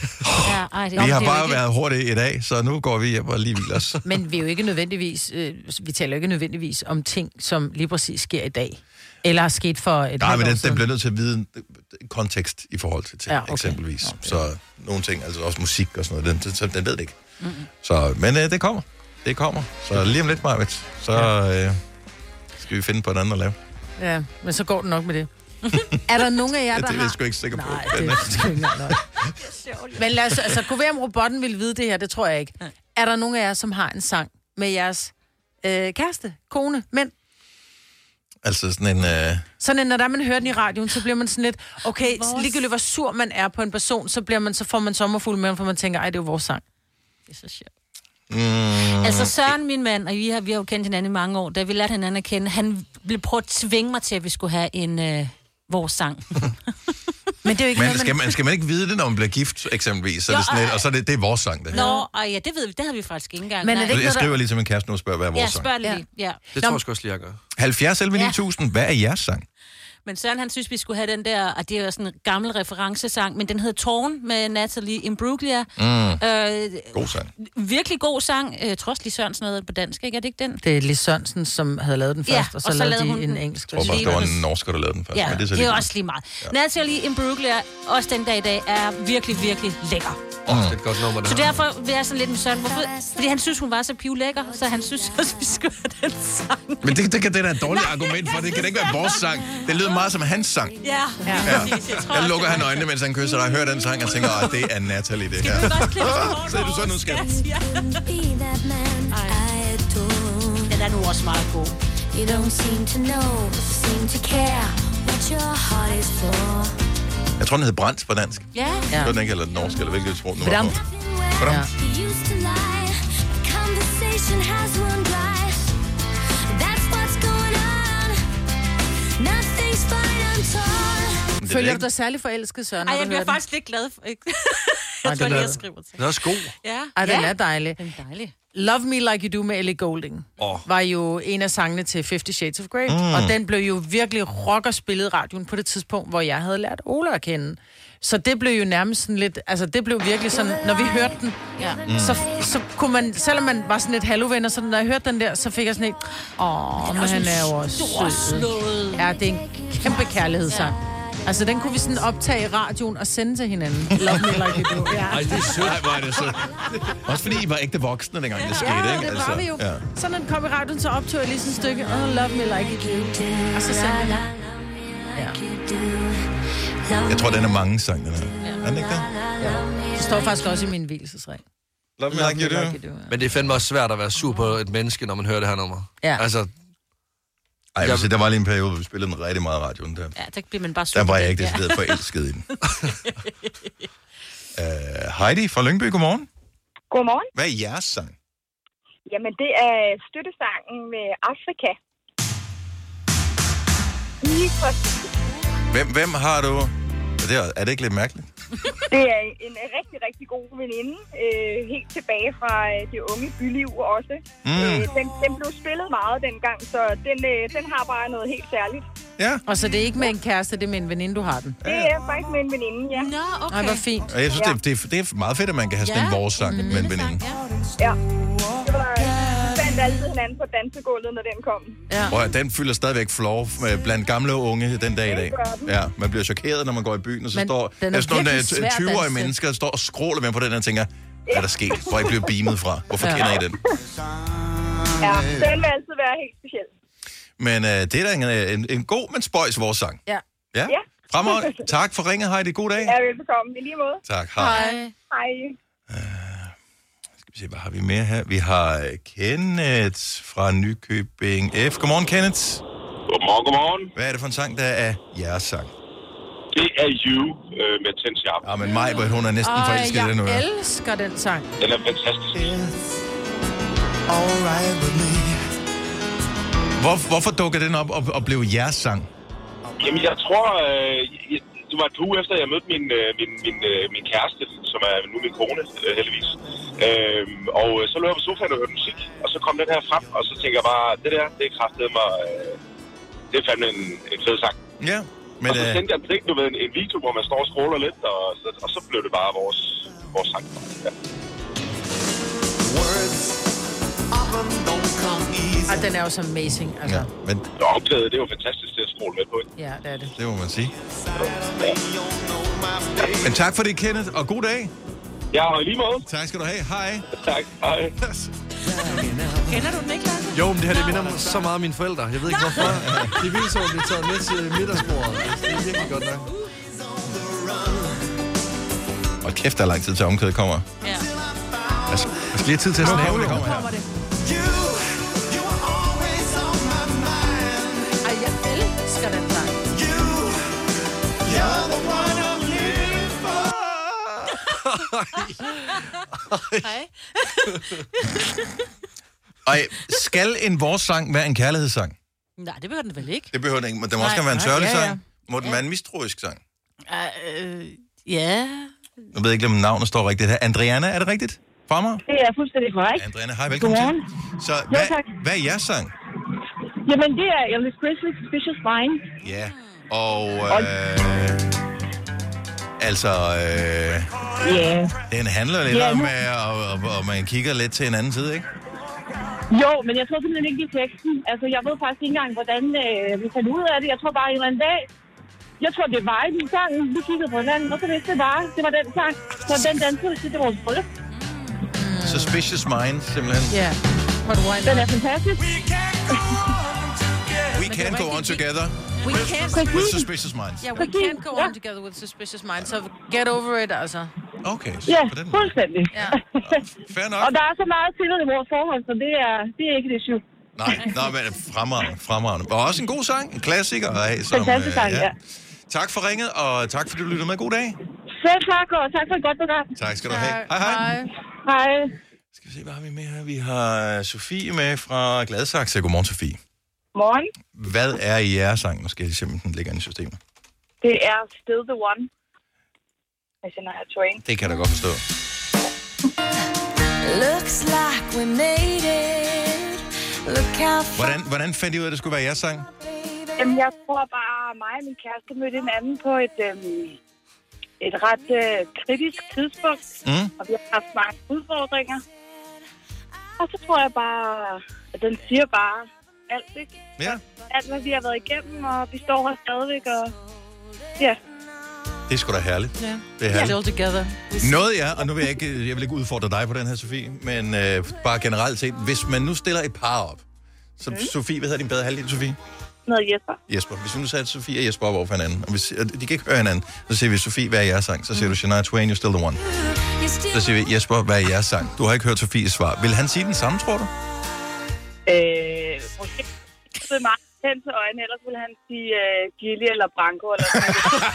S1: Vi har bare været hurtige i dag, så nu går vi hjem og lige hviler os.
S3: Men vi er jo ikke nødvendigvis, vi taler jo ikke nødvendigvis om ting, som lige præcis sker i dag. Eller er sket for et
S1: Nej, men den bliver nødt til at vide en kontekst i forhold til ting, eksempelvis. Okay. Så nogle ting, altså også musik og sådan noget, den ved det ikke. Så, men det kommer. Det kommer. Så lige om lidt, Marvitt, så skal vi finde på et andet at lave.
S3: Ja, men så går det nok med det. Er der nogen af jer, der har...
S1: Det er jeg sgu ikke sikker på.
S3: Nej, det er sgu ikke nok. Men lad os, altså, kunne være, om robotten ville vide det her, det tror jeg ikke. Er der nogen af jer, som har en sang med jeres kæreste, kone, mænd?
S1: Altså sådan en...
S3: Sådan en, når man hører den i radioen, så bliver man sådan lidt... Okay, ligegyldigt hvor sur man er på en person, så får man sommerfuld med, for man tænker, ej, det er jo vores sang.
S4: Det er så sjovt. Altså Søren, min mand, og vi har jo kendt hinanden i mange år, da vi lærte hinanden at kende, han ville prøve at tvinge mig til, at vi skulle have en vores sang.
S3: Men det er jo ikke
S1: noget, skal man ikke vide det, når man bliver gift, eksempelvis? Så jo, det sådan et, og så er det er vores sang, det her.
S4: Ja, det ved vi, det har vi faktisk ikke engang.
S3: Men
S1: jeg skriver lige til min kæreste nu og spørger, hvad er vores sang?
S4: Ja, spørg lige. Ja.
S2: Det tror jeg også lige, jeg gør.
S1: 70 11 9000, hvad er jeres sang?
S4: Men Søren, han synes, vi skulle have den der, og det er jo sådan en gammel referencesang, men den hedder Tårn med Natalie Imbruglia.
S1: God sang.
S4: Virkelig god sang. Jeg tror også lige Sørensen havde på dansk, ikke? Er det ikke den?
S3: Det er lige Sørensen, som havde lavet den først, og så lavede de en engelsk.
S1: Jeg tror bare, det var en norsker, der lavede den først.
S4: Ja,
S1: men
S4: det er også lige meget. Ja. Natalie Imbruglia, også den dag i dag, er virkelig, virkelig lækker.
S2: Det er et godt nummer, det
S4: Så
S2: her.
S4: derfor vil jeg sådan lidt med Søren. Fordi han synes, hun var så pivlækker, så han synes også, vi skulle have den sang.
S1: Men det kan det da et dårligt argument for. Det kan da ikke være vores sang. Det lyder meget som hans sang.
S4: Ja.
S1: Jeg lukker han øjnene, mens han kysser dig og hører den sang, og tænker, det er Natalie, det her. Så er du sådan, nu skal.
S4: Den er nu også meget god.
S12: You don't seem to know, seem to care what your heart is for.
S1: Jeg tror, den hedder Brandt på dansk.
S4: Ja.
S1: Det var den ikke, eller norsk, eller hvilket sprog nu var
S3: Brandt.
S1: på. Brandt.
S12: You used to lie, the conversation has run dry. That's what's going on. Nothing's fine, I'm torn.
S3: Føler du dig særlig forelsket, Søren?
S4: Ej, jeg bliver faktisk lidt glad for... Jeg tror lige, jeg skriver til.
S2: Den er også god.
S4: Ja.
S3: Ej, den er dejlig.
S4: Den er dejlig.
S3: Love Me Like You Do med Ellie Goulding var jo en af sangene til 50 Shades of Grey. Og den blev jo virkelig rock og spillet i radioen på det tidspunkt, hvor jeg havde lært Ola at kende. Så det blev jo nærmest sådan lidt... Altså, det blev virkelig sådan... Når vi hørte den, så kunne man... Selvom man var sådan lidt halvvenner, så når jeg hørte den der, så fik jeg sådan et... Men han er jo også sød. Ja, det er en kæmpe kærlighedssang. Altså, den kunne vi sådan optage i radioen og sende til hinanden. Love Me Like You Do. Ja.
S1: Ej, det er sødt. Ej, hvor er det sødt. Også fordi I var ægte voksne, dengang det skete, ikke?
S3: Ja, det var vi jo. Ja. Så når den kom i radioen, så optog jeg lige sådan et stykke. Love Me Like You Do. Og så sendte jeg
S1: Jeg tror, den er mange sang, den her. Er den ikke det?
S3: Ja. Det står faktisk også i min hvilesesring.
S1: Love Me Like You Do.
S2: Men det er fandme også svært at være sur på et menneske, når man hører det her nummer.
S3: Ja.
S2: Altså...
S1: Ej, jeg vil sige, der var lige en periode, hvor vi spillede den rigtig meget i radioen. Der.
S4: Ja, der bliver man bare sur.
S1: Der var jeg ikke decideret forelsket i den. Heidi fra Lyngby, godmorgen.
S13: Godmorgen.
S1: Hvad er jeres sang?
S13: Jamen, det er støttesangen med Afrika.
S1: Hvem har du... Er det ikke lidt mærkeligt?
S13: Det er en rigtig, rigtig god veninde. Helt tilbage fra det unge byliv også. Den blev spillet meget dengang, så den har bare noget helt særligt.
S1: Ja.
S3: Og så det er ikke med en kæreste, det er med en veninde, du har den?
S13: Det er faktisk med en veninde, ja.
S4: Nå, okay.
S3: Ej, hvor fint.
S1: Og jeg synes, det er meget fedt, at man kan have sådan en vores sang med en veninde.
S13: Ja. Vi fandt altid hinanden på dansegulvet, når den kom.
S1: Ja. Og den fylder stadigvæk floor blandt gamle og unge den dag i dag. Ja, man bliver chokeret, når man går i byen, og så står sådan nogle 20-årige mennesker, der står og skråler med på den og tænker, hvad er der sket? Hvor er I blevet beamet fra? Hvorfor kender I den?
S13: Ja, den vil altid være helt speciel.
S1: Men det er da en god, men spøjs vores sang.
S3: Ja.
S1: Ja? Fremragende. Tak for ringet, Heidi. God dag.
S13: Ja, velbekomme. I lige måde.
S1: Tak. Hej.
S13: Hej.
S1: Skal vi se, hvad har vi mere her? Vi har Kenneth fra Nykøbing F. Godmorgen, Kenneth.
S14: Godmorgen.
S1: Hvad er det for en sang, der er jeres sang?
S14: Det er You med Ten Sharp.
S1: Ja, men Maj, hun er næsten forelsket i den nu.
S3: Jeg elsker den sang.
S14: Den er fantastisk.
S1: Hvorfor dukker den op og blev jeres sang?
S14: Jamen, jeg tror, det var 2 uger efter, jeg mødte min kæreste, som er nu min kone, heldigvis. Og så lå jeg på sofaen og hørte musik, og så kom den her frem, og så tænker jeg bare, det er kraftedeme mig, det er fandme en fed sang.
S1: Ja. Men,
S14: og så sendte jeg en video, hvor man står og scroller lidt, og så blev det bare vores sang. Ja.
S3: Og den er jo så amazing, altså.
S1: Ja, men...
S14: Omklædet, det er jo fantastisk til at scrolle med på, ikke?
S3: Ja, det er det.
S1: Det må man sige. Men tak for det, Kenneth, og god dag.
S14: Ja, og lige måde.
S1: Tak skal du have. Hej.
S14: Tak. Hej.
S4: Kender du den ikke, Lasse?
S2: Jo, men det her, det minder mig så meget om mine forældre. Jeg ved ikke, hvorfor. De ville så blive taget med til middagsbordet. Det er virkelig godt nok.
S1: Og kæft, der er lang tid til omkvædet kommer.
S4: Ja.
S1: Jeg skal lige have tid til at snave, det kommer her.
S3: Ej, jeg elsker den sang.
S4: Hej.
S1: Ej, skal en vores sang være en kærlighedssang?
S4: Nej, det behøver den vel ikke.
S1: Det behøver den ikke, men det må også gerne være en sørgelig sang. Må den være en mistroisk sang?
S4: Ja.
S1: Jeg ved ikke, om navnet står rigtigt her. Andriana, er det rigtigt? Fra mig?
S13: Det er fuldstændig korrekt.
S1: Andriana, hej, velkommen til. Så hvad er jeres sang?
S13: Jamen, det er Elvis Presley, Suspicious Mind.
S1: Ja, og den handler lidt om, at man kigger lidt til en anden side, ikke?
S13: Jo, men jeg tror simpelthen ikke i teksten. Altså, jeg ved faktisk ikke engang, hvordan vi fandt ud af det. Jeg tror bare, en eller anden dag,
S15: Jeg tror, det var i den sang. Vi kiggede på hinanden, og så vidste det var den sang. Så den dansede til det vores bryllup.
S1: Suspicious Minds, simpelthen.
S3: Ja.
S15: Den er fantastisk.
S1: We can't go on together with Suspicious Minds.
S3: Yeah, we can't go on together with Suspicious Minds, so get over it, altså.
S1: Okay,
S15: ja, fuldstændig.
S3: Ja.
S1: Fair nok.
S15: Og der er så meget tillid i vores forhold, så det er ikke det issue.
S1: Nej, men fremragende. Og også en god sang, en klassiker.
S15: Fantastisk sang, ja.
S1: Tak for ringet, og tak fordi du lyttede med. God dag.
S15: Selv tak, og tak for et godt program.
S1: Tak skal du have. Hej.
S15: Hej.
S1: Skal vi se, hvad har vi med her? Vi har Sofie med fra Gladsaxe. Godmorgen, Sofie.
S13: Morgen.
S1: Hvad er i jeres sang? Nu skal jeg simpelthen lægge ind i systemet.
S13: Det er Still the One. Med Shania Twain.
S1: Det kan jeg da godt forstå.
S12: Looks like we made it. Look how far.
S1: Hvordan fandt I ud af, at det skulle være jeres sang?
S13: Jamen, jeg tror bare, mig og min kæreste mødte hinanden på et ret kritisk tidspunkt. Og vi har haft mange udfordringer. Og så tror jeg bare, at den siger bare alt, ikke?
S1: Ja.
S13: Alt, hvad vi har været igennem, og vi står her stadigvæk, og ja.
S1: Det er sgu da herligt.
S3: Ja.
S1: Det er herligt.
S3: Still together.
S1: Noget er, og nu vil jeg vil ikke udfordre dig på den her, Sofie, men bare generelt set, hvis man nu stiller et par op, så Sofie, hvad hedder din bedre halvdel, Sofie?
S13: Noget Jesper.
S1: Hvis vi nu satte Sofie og Jesper op over for hinanden, og de kan ikke høre hinanden, så siger vi, Sofie, hvad er jeres sang? Så siger du, Shania Twain, You're Still the One. Så siger vi, Jesper, hvad er jeres sang? Du har ikke hørt Sofies svar. Vil han sige den samme, tror du?
S13: Måske det er meget tændt til øjnene, ellers ville han sige Gilly eller Branko eller sådan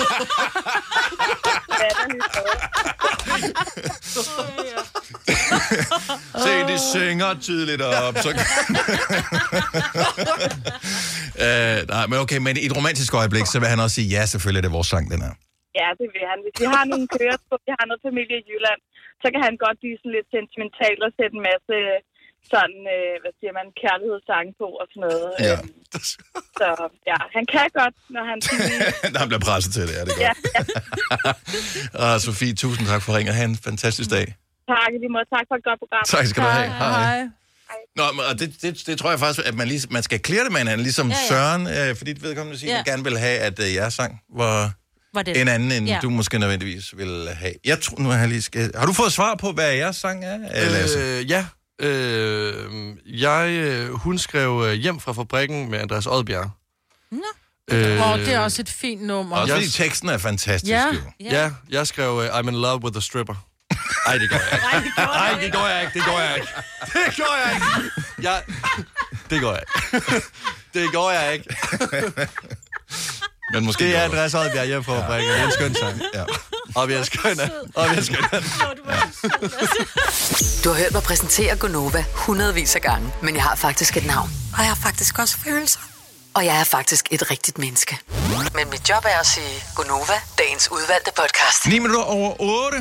S13: noget.
S1: Se, de synger tydeligt op. Så... nej, men okay, men i et romantisk øjeblik, så vil han også sige, ja, selvfølgelig er det vores sang, den her.
S13: Ja, det vil han. Hvis vi har nogle kører, vi har noget familie i Jylland, så kan han godt blive sådan lidt sentimental og sætte en masse sådan, hvad siger man, kærlighedssang på og sådan noget.
S1: Ja.
S13: Så ja, han kan godt, når han...
S1: Når han bliver presset til det, er det godt.
S13: Ja.
S1: Og Sofie, tusind tak for ringen. Ha' en fantastisk dag.
S13: Tak, lige måde. Tak for et godt program.
S1: Tak skal du have. Hej. Nå, og det tror jeg faktisk, at man skal klare det med hinanden, ligesom Søren, fordi vedkommende siger, at gerne vil have, at jeres sang var en anden, end du måske nødvendigvis vil have. Jeg tror, nu har jeg lige har du fået svar på, hvad jeres sang er?
S2: Ja. Hun skrev Hjem fra fabrikken med Andreas Odbjerg.
S3: Det er også et fint nummer.
S1: Også fordi teksten er fantastisk.
S2: Ja, jeg skrev I'm in love with a stripper. Ej, det gør jeg ikke. Det gør jeg ikke. Det gør jeg ikke.
S1: Men måske
S2: det er Andreas Odbjerg Hjem fra fabrikken. Det er en skøn sang. Ja. Og vi er skønne.
S5: Du har hørt mig præsentere Gonova hundredvis af gange, men jeg har faktisk et navn. Og jeg har faktisk også følelser. Og jeg er faktisk et rigtigt menneske. Men mit job er at sige Gonova, dagens udvalgte podcast.
S1: 9 minutter over 8.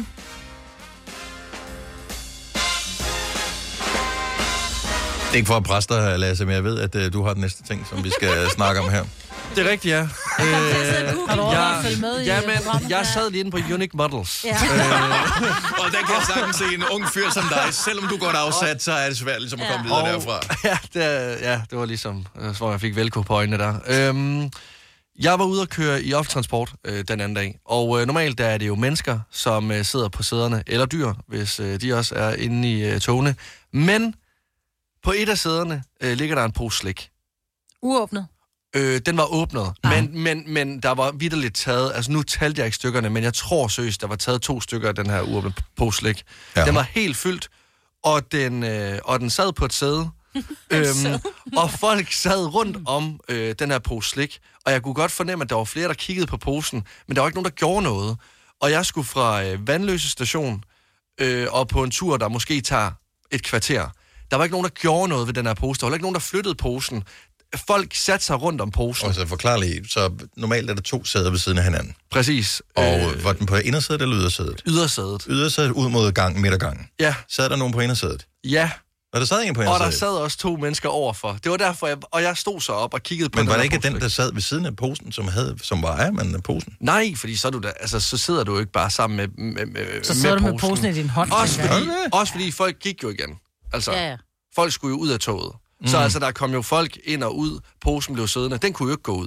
S1: Det er ikke for at presse dig, Lasse, men jeg ved, at du har den næste ting, som vi skal snakke om her.
S2: Det er rigtigt, ja.
S3: Har du overhovedet følge med i programmet?
S2: Jeg sad lige inde på Unique Models.
S1: Ja. Og der kan jeg sagtens se en ung fyr som dig. Selvom du går afsat, så er det svært ligesom at komme videre derfra.
S2: Det var ligesom, hvor jeg fik velko på øjnene der. Jeg var ude at køre i offentlig transport den anden dag, og normalt der er det jo mennesker, som sidder på sæderne, eller dyr, hvis de også er inde i togene. Men på et af sæderne ligger der en pose slik.
S3: Uåbnet?
S2: Den var åbnet, men der var vitterligt taget, altså nu talte jeg ikke stykkerne, men jeg tror seriøst, der var taget 2 stykker af den her uåbnede pose slik. Ja. Den var helt fyldt, og den sad på et sæde, og folk sad rundt om den her pose slik, og jeg kunne godt fornemme, at der var flere, der kiggede på posen, men der var ikke nogen, der gjorde noget. Og jeg skulle fra Vandløse station og på en tur, der måske tager et kvarter. Der var ikke nogen, der gjorde noget ved den her pose. Der var ikke nogen, der flyttede posen. Folk satte sig rundt om posen.
S1: Og så forklar lige, så normalt er der 2 sæder ved siden af hinanden.
S2: Præcis.
S1: Og var den på indersædet eller ydersædet?
S2: Ydersædet.
S1: Ydersædet ud mod midtergangen?
S2: Ja.
S1: Sad der nogen på indersædet?
S2: Ja.
S1: Og der sad ingen på indersædet?
S2: Og der sad også 2 mennesker overfor. Det var derfor, jeg stod så op og kiggede på.
S1: Men var det ikke den, der sad ved siden af posen, som var ejermanden af posen?
S2: Nej, fordi så sidder du ikke bare sammen med
S3: så sidder du med posen i din hånd.
S2: Også fordi folk gik jo igen. Altså, folk skulle jo ud af toget. Så altså, der kom jo folk ind og ud, posen blev siddende. Den kunne jo ikke gå ud.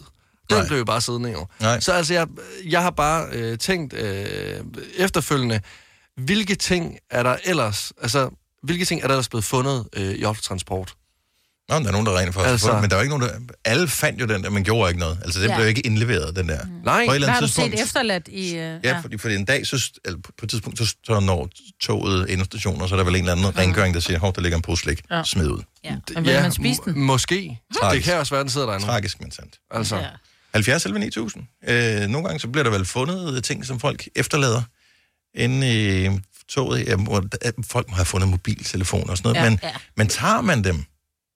S2: Den blev jo bare siddende jo. Så altså, jeg har bare tænkt efterfølgende, hvilke ting er der ellers blevet fundet i offentlig transport?
S1: Nå, der er nogen, der rent faktisk men der er ikke nogen, der... Alle fandt jo den der, men gjorde ikke noget. Altså, den blev ikke indleveret, den der.
S2: Nej.
S3: Hvad har du set efterladt i...
S1: Ja, fordi en dag, på et tidspunkt, så når toget endestationer, så er der vel en eller anden rengøring, der siger, der ligger en pose slik, smid ud.
S3: Ja. Men vil man spise den?
S2: Måske. Tragisk. Det kan også være, den sidder der nu.
S1: Tragisk, men sandt.
S2: Altså.
S1: 70 11 9000. Nogle gange, så bliver der vel fundet ting, som folk efterlader inde i toget. Ja, folk må have fundet mobiltelefoner og sådan noget, men tager man dem?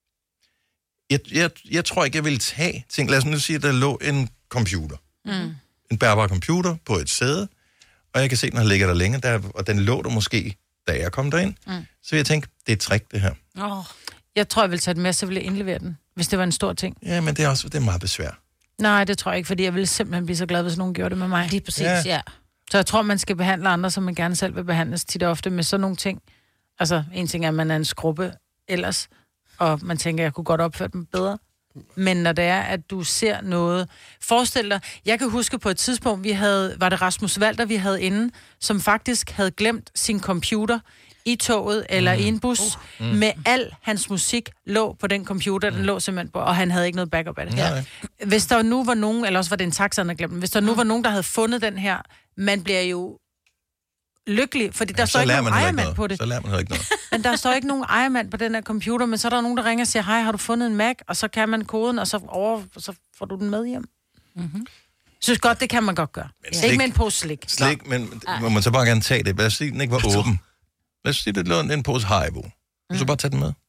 S1: Jeg tror ikke, jeg vil tage ting. Lad os nu sige, at der lå en computer. En bærbar computer på et sæde, og jeg kan se, at den har ligget der længe, og den lå der måske, da jeg kom derind. Så jeg tænkte, det er et trick, det her.
S3: Jeg tror, jeg vil tage den med, så vil jeg indlevere den, hvis det var en stor ting.
S1: Ja, men det er meget besvær.
S3: Nej, det tror jeg ikke, fordi jeg ville simpelthen blive så glad, hvis nogen gjorde det med mig.
S4: Lige præcis, ja.
S3: Så jeg tror, man skal behandle andre, som man gerne selv vil behandles tit og ofte med sådan nogle ting. Altså, en ting er, at man er en skrubbe ellers, og man tænker, at jeg kunne godt opføre dem bedre. Men når det er, at du ser noget... Forestil dig, jeg kan huske på et tidspunkt, var det Rasmus Walter, vi havde inde, som faktisk havde glemt sin computer i toget eller i en bus, med al hans musik lå på den computer, den lå simpelthen på, og han havde ikke noget backup af det. Ja. Hvis der nu var nogen, eller også var det en taxa, der glemte, hvis der nu var nogen, der havde fundet den her, man bliver jo lykkelig, fordi der står ikke nogen ejermand på det.
S1: Så lærer man ikke noget.
S3: Men der står ikke nogen ejermand på den her computer, men så er der nogen, der ringer og siger, hej, har du fundet en Mac? Og så kan man koden, og så får du den med hjem. Synes godt, det kan man godt gøre. Ikke med en pose slik.
S1: Slik, men må man så bare gerne tage det. Lad os sige, den ikke var åben. Lad os sige, det lå en pose Haribo. Så bare tage den med.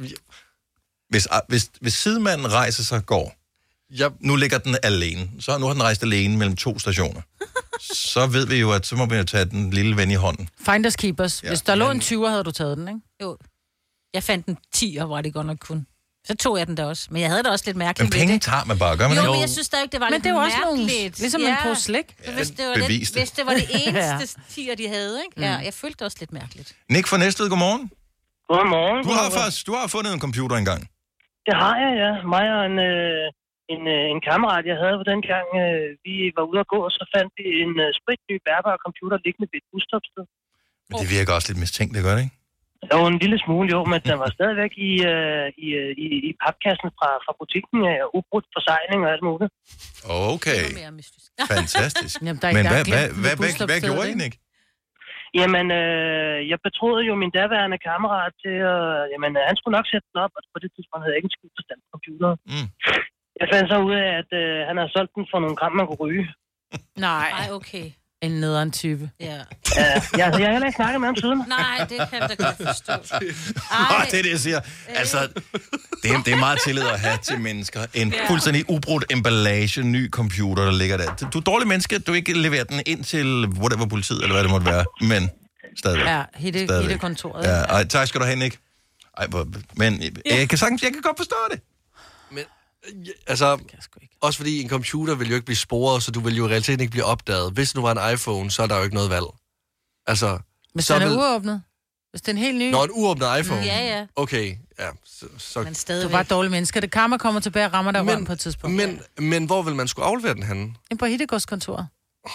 S1: Hvis sidemanden rejser sig og går, nu ligger den alene. Nu har den rejst alene mellem 2 stationer. Så ved vi jo, at så må vi jo tage den lille ven i hånden.
S3: Finders keepers. Hvis der lå en 20'er, havde du taget den, ikke?
S4: Jo. Jeg fandt en 10'er, hvor det godt nok kun. Så tog jeg den da også. Men jeg havde det også lidt mærkeligt.
S1: Men penge tager man bare, gør man
S4: jo, men jeg synes da ikke, det var lidt mærkeligt. Men det var også nogle,
S3: ligesom en pose slik.
S4: Hvis det var det eneste 10'er, de havde, ikke? Ja, jeg følte det også lidt mærkeligt.
S1: Nick fra Næstved, godmorgen.
S16: Godmorgen.
S1: Du har fundet en computer engang.
S16: Det har jeg, ja. Mig og en kammerat, jeg havde på den gang, vi var ude at gå, og så fandt vi en spritny bærbar computer liggende ved et busstopsted.
S1: Men det virker også lidt mistænkt, det gør det, ikke?
S16: Jo, en lille smule, jo, men den var stadigvæk i papkassen fra butikken, ubrudt forsejling og alt muligt.
S1: Okay. Fantastisk.
S3: Jamen,
S1: men hvad gjorde I, Nick?
S16: Jamen, jeg betroede jo min daværende kammerat til, han skulle nok sætte den op, og på det tidspunkt havde jeg ikke en skid forstand på computeren. Jeg fandt så ud af, at han havde solgt den for nogle gram, man kunne ryge.
S3: Nej.
S4: Ej, okay.
S3: En nederen type.
S4: Ja.
S16: Jeg har heller ikke snakket med ham siden.
S4: Nej, det kan jeg da godt forstå.
S1: Det er det, jeg siger. Altså, det er meget tillid at have til mennesker. En fuldstændig ubrudt emballage, ny computer, der ligger der. Du er dårlig menneske, du ikke leverer den ind til whatever politiet, eller hvad det måtte være. Men stadigvæk.
S3: Ja, hittekontoret.
S1: Ja, tak skal du have, Nick. Men jeg kan godt forstå det.
S2: Men, altså, også fordi en computer vil jo ikke blive sporet, så du vil jo i realiteten ikke blive opdaget. Hvis nu var en iPhone, så er der jo ikke noget valg. Altså,
S3: hvis den er uåbnet? Hvis det er en helt ny?
S2: Nå, en uåbnet iPhone?
S4: Ja.
S2: Okay, ja. Så...
S4: Men stadigvæk.
S3: Du var et dårligt menneske. Det karma kommer tilbage og rammer dig rundt på et tidspunkt.
S2: Men hvor vil man skulle aflevere den henne?
S3: På Hittegårdskontoret.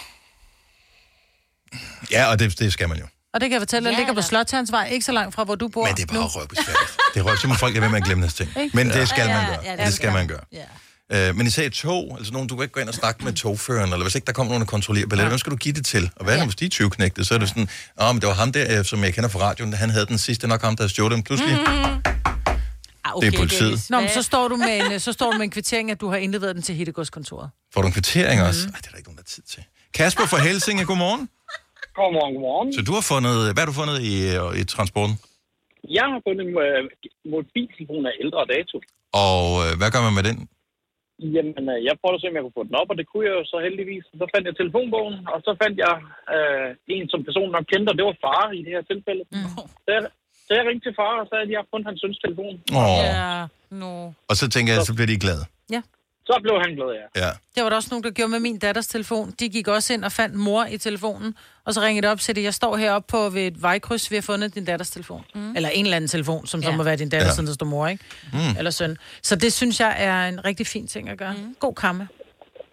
S1: Ja, og det skal man jo.
S3: Og det kan jeg fortælle, at ligger på Slotsherrensvej, ikke så langt fra, hvor du bor.
S1: Men det er bare røvbesværligt. Det er så må folk lade være med at glemme næste ting. Men det skal man gøre. Det skal man gøre. Men især et tog, altså nogen, du kan ikke gå ind og snakke med togføreren, eller hvis ikke der kommer nogen, der kontrollerer billetter, hvem skal du give det til? Og hvad er det, hvis de er 20-knægte? Så er det sådan, men det var ham der, som jeg kender fra radioen, han havde den sidste, nok ham, der stjålet den pludselig. Okay, det er politiet.
S3: Nå, men så står du med en kvittering, at du har indleveret den til Hittegårdskontoret.
S1: Får du en kvittering også? Det er der ikke nogen, der har tid til. Kasper fra Helsinge, godmorgen.
S17: Godmorgen.
S1: Så du har fundet, hvad har du fundet i transporten?
S17: Jeg har fundet en mobiltelefon af ældre dato.
S1: Og hvad gør man med den?
S17: Jamen, jeg prøvede at se, om jeg kunne få den op, og det kunne jeg jo så heldigvis. Så fandt jeg telefonbogen, og så fandt jeg en, som personen nok kendte, og det var far i det her tilfælde. Så jeg ringte til far, og sagde, at jeg har fundet hans søns telefon.
S1: Og så tænker jeg, så bliver de glade.
S3: Ja.
S17: Så blev han glad, ja.
S3: Det var der også nogen, der gjorde med min datters telefon. De gik også ind og fandt mor i telefonen, og så ringede det op til det. Jeg står heroppe på ved et vejkryds, vi har fundet din datters telefon. Eller en eller anden telefon, som så må være din datter, siden der står mor, ikke? Eller søn. Så det synes jeg er en rigtig fin ting at gøre. God karma.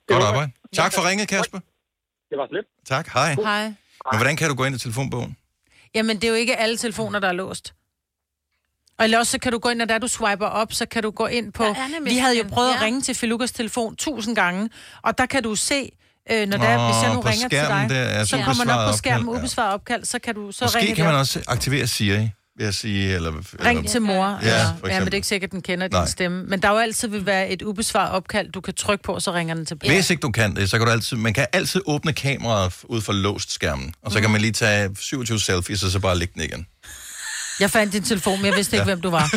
S1: Godt arbejde. Tak for ringet, Kasper.
S17: Det var så lidt.
S1: Tak, hej.
S3: Hej.
S1: Men hvordan kan du gå ind i telefonbogen?
S3: Jamen, det er jo ikke alle telefoner, der er låst. Og eller også så kan du gå ind, og da du swiper op, så kan du gå ind på... Vi havde jo prøvet at ringe til Filukas telefon 1000 gange, og der kan du se, når der, hvis jeg nu ringer til dig, så kommer den op på skærmen, ubesvaret opkald, så kan du så
S1: måske
S3: ringe
S1: kan man også aktivere Siri, vil jeg sige.
S3: Ring til mor.
S1: Ja,
S3: men det er ikke sikkert, den kender din stemme. Men der jo altid vil være et ubesvaret opkald, du kan trykke på, og så ringer den tilbage.
S1: Hvis ikke du kan det, så kan du altid... Man kan altid åbne kameraet ud for låst skærmen, og så kan man lige tage 27 selfies, og så bare lægge den igen.
S3: Jeg fandt din telefon, men jeg vidste ikke, hvem du var.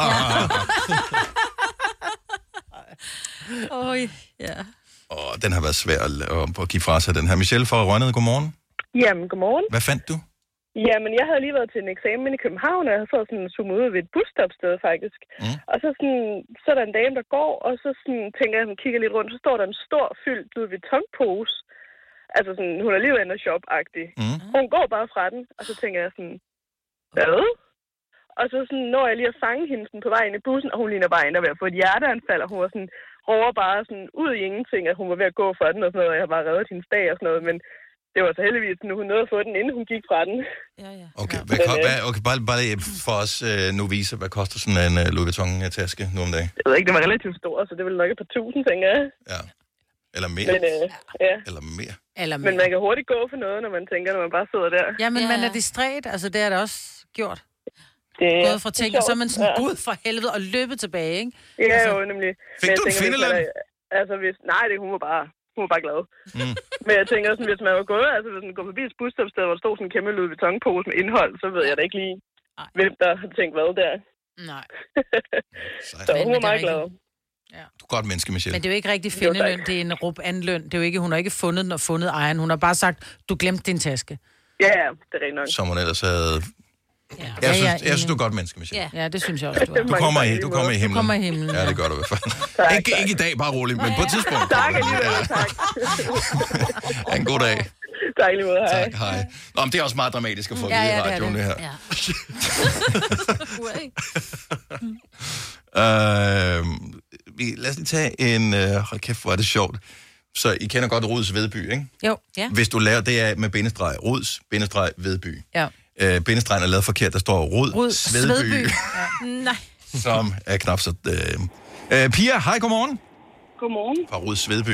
S1: Den har været svær at give fra sig, den her. Michelle fra Rønnede, godmorgen.
S18: Jamen, godmorgen.
S1: Hvad fandt du?
S18: Jamen, jeg havde lige været til en eksamen i København, og jeg havde fået sådan zoomet ud ved et busstopsted, faktisk. Og så er der en dame, der går, og så sådan, tænker jeg, hun kigger lidt rundt, så står der en stor fyldt Louis Vuitton-pose. Altså sådan, hun er lige ved at shop-agtig. Og hun går bare fra den, og så tænker jeg sådan, hvad? Og så sådan, når jeg lige at fange hende sådan, på vej ind i bussen, og hun ligner bare ved at få et hjerteanfald, og hun var sådan, råber bare sådan ud i ingenting, at hun var ved at gå for den, og sådan noget, og jeg har bare reddet hendes dag og sådan noget, men det var så heldigvis, nu hun nåede at få den, inden hun gik fra den.
S1: Okay, bare for os nu vise, hvad koster sådan en Louis Vuitton-taske nu om dagen?
S18: Jeg ved ikke, det var relativt stor, så det ville nok et par tusind, tænker jeg.
S1: Ja. Eller mere.
S18: Men,
S1: Eller mere.
S18: Men man kan hurtigt gå for noget, når man tænker, når man bare sidder der.
S3: Ja, men man er distræt, altså det er det også gjort. Gået fra ting, og så er man sådan, gud for helvede, og løbet tilbage, ikke?
S18: Ja, jo, nemlig.
S1: Fik du en findeløn?
S18: Altså, nej, hun var bare glad. Men jeg tænker sådan, hvis man var gået, altså hvis man går forbi et busstopsted, hvor der stod sådan en kæmpe Louis Vuitton-pose med indhold, så ved jeg da ikke lige, hvem der har tænkt hvad der.
S3: Nej.
S18: Så hun var meget glad.
S1: Du er godt menneske, Michelle.
S3: Men det er jo ikke rigtig findeløn, det er en rup-anløn. Det er jo ikke, hun har ikke fundet den og fundet ejeren. Hun har bare sagt, du glemte din taske.
S18: Ja, det er rigtig nok.
S1: Som hun ellers havde... Jeg synes, du er godt menneske, Michelle.
S3: Ja, det synes jeg også, du er.
S1: Du kommer i himlen.
S3: Du kommer i himlen.
S1: Ja, det gør du i hvert fald. Ikke i dag, bare roligt, men på et tidspunkt.
S18: Tak, alligevel, tak.
S1: Ha' en god dag.
S18: Tak, lige måde, hej.
S1: Tak, hej. Nå, men det er også meget dramatisk at få at vide i radioen, det her. Lad os lige tage en... hold kæft, hvor er det sjovt. Så I kender godt Ruds Vedby, ikke?
S3: Jo, ja.
S1: Hvis du laver det er med bindestreg, Ruds, bindestreg, Vedby.
S3: Ja.
S1: Bindestregen er lavet forkert, der står Rud Svedby.
S3: Ja. Nej.
S1: Som er knap så... Pia, hej, godmorgen.
S15: Godmorgen.
S1: Fra Rud Svedby.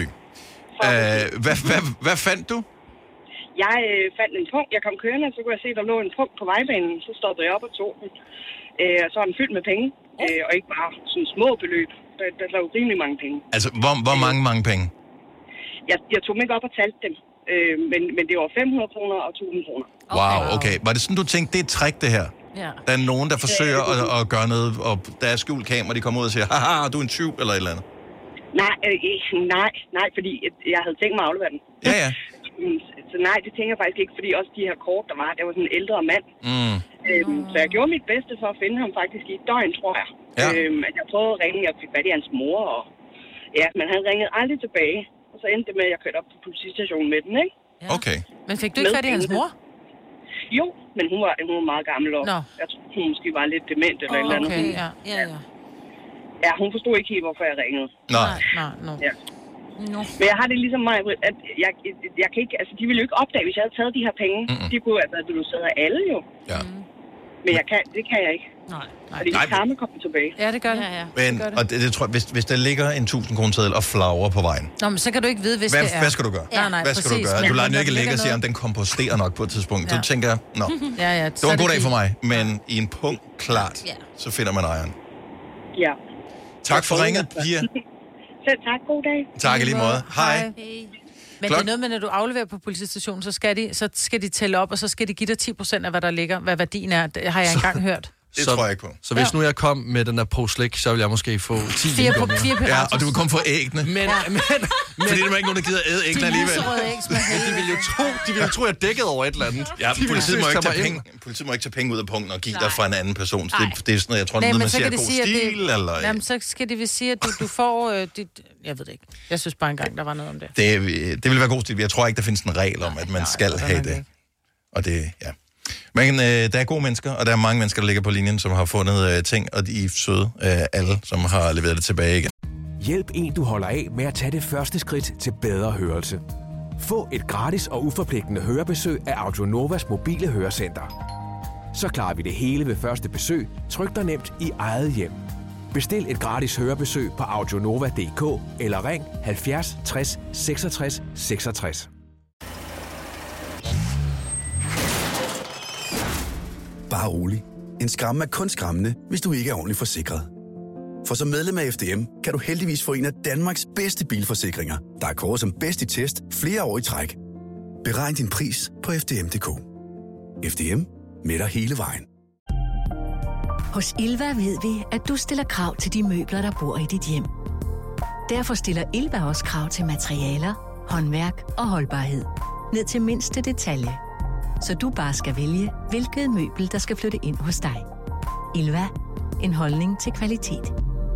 S1: Hvad fandt du?
S15: Jeg fandt en punkt. Jeg kom kørende, så kunne jeg se, der lå en punkt på vejbanen. Så stoppede jeg op og tog den. Og så var den fyldt med penge. Og ikke bare sådan små beløb. Der var jo rimelig mange penge.
S1: Altså, hvor mange penge?
S15: Jeg tog dem ikke op og talte dem. Men det var 500 kroner og 1000 kroner.
S1: Wow, okay. Var det sådan, du tænkte, det er et trick, det her?
S3: Ja.
S1: Der er nogen, der forsøger at gøre noget, og der er skjult kamera, de kommer ud og siger, haha, du er en tyv, eller et eller andet?
S15: Nej, fordi jeg havde tænkt mig at aflevere den.
S1: Ja.
S15: Så nej, det tænker jeg faktisk ikke, fordi også de her kort, der var sådan en ældre mand. Så jeg gjorde mit bedste for at finde ham faktisk i et døgn, tror jeg.
S1: Ja.
S15: At jeg prøvede at ringe, jeg fik fat i hans mor, og ja, men han ringede aldrig tilbage. Og så endte det med, at jeg kørte op på politistationen med den, ikke?
S3: Ja.
S1: Okay.
S3: Men fik du ikke fat i hans mor?
S15: Jo, men hun var meget gammel, og jeg tror, hun måske var lidt dement eller et eller andet.
S3: Okay, ja.
S15: Ja, hun forstod ikke helt, hvorfor jeg ringede.
S1: Nej.
S15: Ja. No. Men jeg har det ligesom mig, at jeg kan ikke, altså de ville jo ikke opdage, hvis jeg havde taget de her penge. De kunne altså deducere alle jo.
S1: Ja.
S15: Men det kan jeg ikke.
S3: Nej.
S15: Fordi det samme kommer tilbage.
S3: Ja, det gør det. Ja.
S1: Men, og det tror jeg, hvis der ligger en 1000-kroneseddel og flagrer på vejen.
S3: Nå, men så kan du ikke vide, hvis det er...
S1: Hvad skal du gøre?
S3: Ja. Nej,
S1: hvad skal du gøre? Du lader den ikke ligge og sige, om den komposterer nok på et tidspunkt. Du tænker, nå,
S3: ja,
S1: det var en god dag for mig, men i en punkt, klart, så finder man ejeren.
S15: Ja.
S1: Tak for ringet, Pia.
S15: Selv tak, god dag.
S1: Tak i lige måde. Hej.
S3: Men det er noget med, når du afleverer på politistationen, så skal de tælle op, og så skal de give dig 10% af, hvad der ligger, hvad værdien er. Det har jeg engang hørt.
S1: Det tror jeg ikke på.
S2: Så hvis nu jeg kom med den der pose slik, så vil jeg måske få 10
S3: 4 pirater.
S1: Ja, og du vil kun få æggene.
S2: Men
S1: fordi der er ikke nogen, der gider æde æggene alligevel.
S2: De vil jo tro, at jeg er dækket over et eller andet.
S1: Ja, politiet må ikke tage penge ud af punkten og give dig fra en anden person. Det er sådan noget, jeg tror, noget man siger god stil, eller...
S3: Jamen, så skal de vil sige, at du får... Jeg ved det ikke. Jeg synes bare engang, der var noget om det.
S1: Det vil være god stil. Jeg tror ikke, der findes en regel om, at man skal have det. Og det, ja. Men der er gode mennesker, og der er mange mennesker, der ligger på linjen, som har fundet ting, og de er søde alle, som har leveret det tilbage igen.
S6: Hjælp en, du holder af med at tage det første skridt til bedre hørelse. Få et gratis og uforpligtende hørebesøg af Audionovas mobile hørecenter. Så klarer vi det hele ved første besøg, tryk dig nemt i eget hjem. Bestil et gratis hørebesøg på audionova.dk eller ring 70 60 66 66.
S10: Bare rolig. En skræmme er kun skræmmende, hvis du ikke er ordentligt forsikret. For som medlem af FDM kan du heldigvis få en af Danmarks bedste bilforsikringer, der er kåret som bedst i test flere år i træk. Beregn din pris på FDM.dk. FDM med dig hele vejen.
S9: Hos Ilva ved vi, at du stiller krav til de møbler, der bor i dit hjem. Derfor stiller Ilva også krav til materialer, håndværk og holdbarhed. Ned til mindste detalje. Så du bare skal vælge, hvilket møbel, der skal flytte ind hos dig. Ilva. En holdning til kvalitet.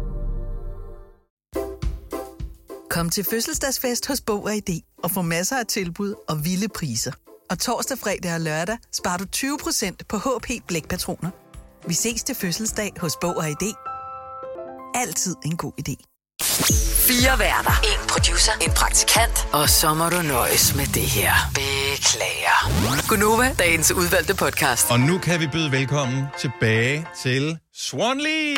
S11: Kom til fødselsdagsfest hos Bog og ID og få masser af tilbud og vilde priser. Og torsdag, fredag og lørdag sparer du 20% på HP blækpatroner. Vi ses til fødselsdag hos Bog og ID. Altid en god idé.
S5: 4 værter. 1 producer. 1 praktikant. Og så må du nøjes med det her. Beklager. Gunova, dagens udvalgte podcast.
S1: Og nu kan vi byde velkommen tilbage til Swanly.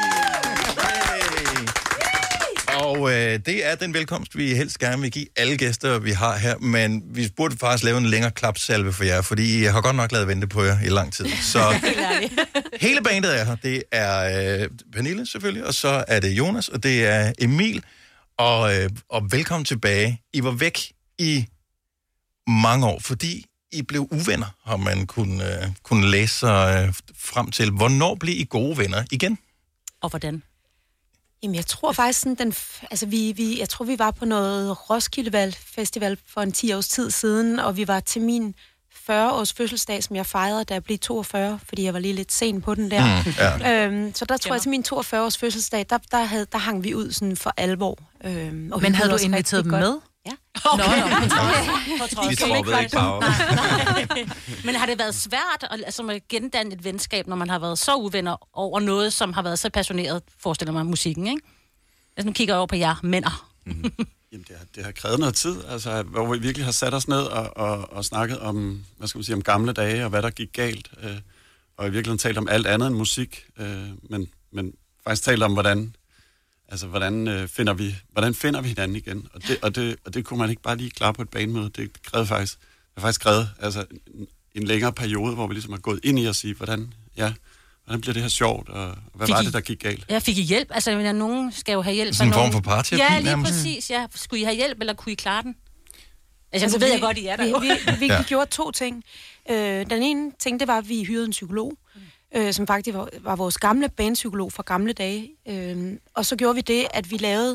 S1: Og det er den velkomst, vi helst gerne vil give alle gæster, vi har her. Men vi burde faktisk lave en længere klapsalve for jer, fordi jeg har godt nok lavet vente på jer i lang tid. Så hele bandet er her. Det er Pernille selvfølgelig, og så er det Jonas, og det er Emil. Og velkommen tilbage. I var væk i mange år, fordi I blev uvenner, har man kunne læse sig frem til. Hvornår blev I gode venner igen?
S4: Og hvordan?
S19: Jamen, jeg tror faktisk sådan, jeg tror, vi var på noget Roskilde Festival for en 10 års tid siden, og vi var til min 40-års fødselsdag, som jeg fejrede, da jeg blev 42, fordi jeg var lige lidt sen på den der. Så der tror jeg til min 42-års fødselsdag, der hang vi ud sådan for alvor.
S3: Men havde du inviteret dem med?
S19: Ja.
S4: Okay.
S1: Vi troppede ikke pause.
S4: Men har det været svært at gendanne et venskab, når man har været så uvenner over noget, som har været så passioneret, forestiller mig musikken, ikke? Altså, nu kigger jeg over på jer, mænder.
S20: Jamen, det har krævet noget tid, altså, hvor vi virkelig har sat os ned og snakket om, hvad skal man sige, om gamle dage, og hvad der gik galt. Og i virkeligheden talt om alt andet end musik, men faktisk talt om, hvordan finder vi hinanden igen. Og det kunne man ikke bare lige klare på et banemøde. Det har faktisk krævet en længere periode, hvor vi ligesom har gået ind i at sige, hvordan bliver det her sjovt, og hvad var det, der gik galt?
S4: Ja, fik I hjælp? Altså, nogen skal jo have hjælp.
S1: Sådan en form for parterapi?
S4: Ja, lige præcis, ja. Skulle I have hjælp, eller kunne I klare den? Altså ved jeg godt, I er der.
S19: Vi gjorde 2 ting. Den ene ting, det var, at vi hyrede en psykolog, som faktisk var vores gamle bandpsykolog fra gamle dage. Og så gjorde vi det, at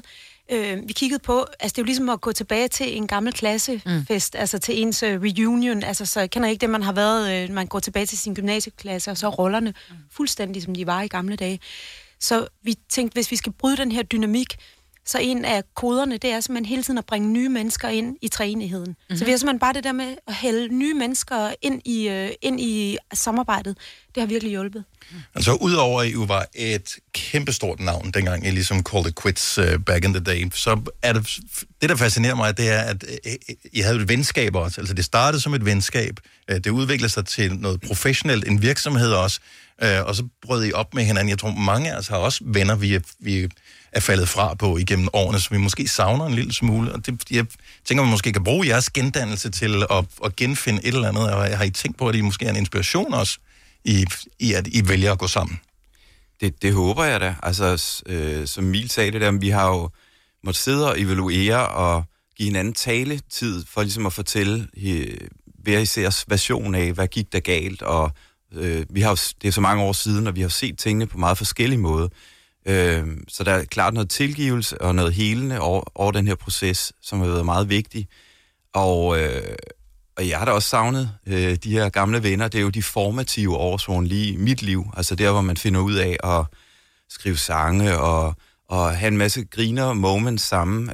S19: vi kiggede på, altså det er jo ligesom at gå tilbage til en gammel klassefest, altså til ens reunion, altså så jeg kender ikke det, man har været, man går tilbage til sin gymnasieklasse, og så rollerne fuldstændig, som de var i gamle dage. Så vi tænkte, hvis vi skal bryde den her dynamik, så en af koderne, det er simpelthen hele tiden at bringe nye mennesker ind i træenigheden. Så vi har simpelthen bare det der med at hælde nye mennesker ind i samarbejdet. Det har virkelig hjulpet.
S1: Altså udover at I var et kæmpestort navn, dengang I ligesom called it quits back in the day, så er det der fascinerer mig, det er, at I havde et venskab også. Altså det startede som et venskab, det udviklede sig til noget professionelt, en virksomhed også, og så brød I op med hinanden. Jeg tror, mange af os har også venner, vi er faldet fra på igennem årene, så vi måske savner en lille smule. Og det, jeg tænker, man måske kan bruge jeres gendannelse til at genfinde et eller andet. Og har I tænkt på, at I måske er en inspiration også, i at I vælger at gå sammen?
S21: Det håber jeg da. Altså, som Emil sagde det der, vi har jo måttet sidde og evaluere og give hinanden taletid for ligesom at fortælle hver isærs version af, hvad gik der galt. Og det er så mange år siden, og vi har set tingene på meget forskellige måder. Så der er klart noget tilgivelse og noget helende over den her proces, som har været meget vigtig. Og jeg har da også savnet de her gamle venner. Det er jo de formative år, lige i mit liv. Altså der, hvor man finder ud af at skrive sange og have en masse griner moments sammen.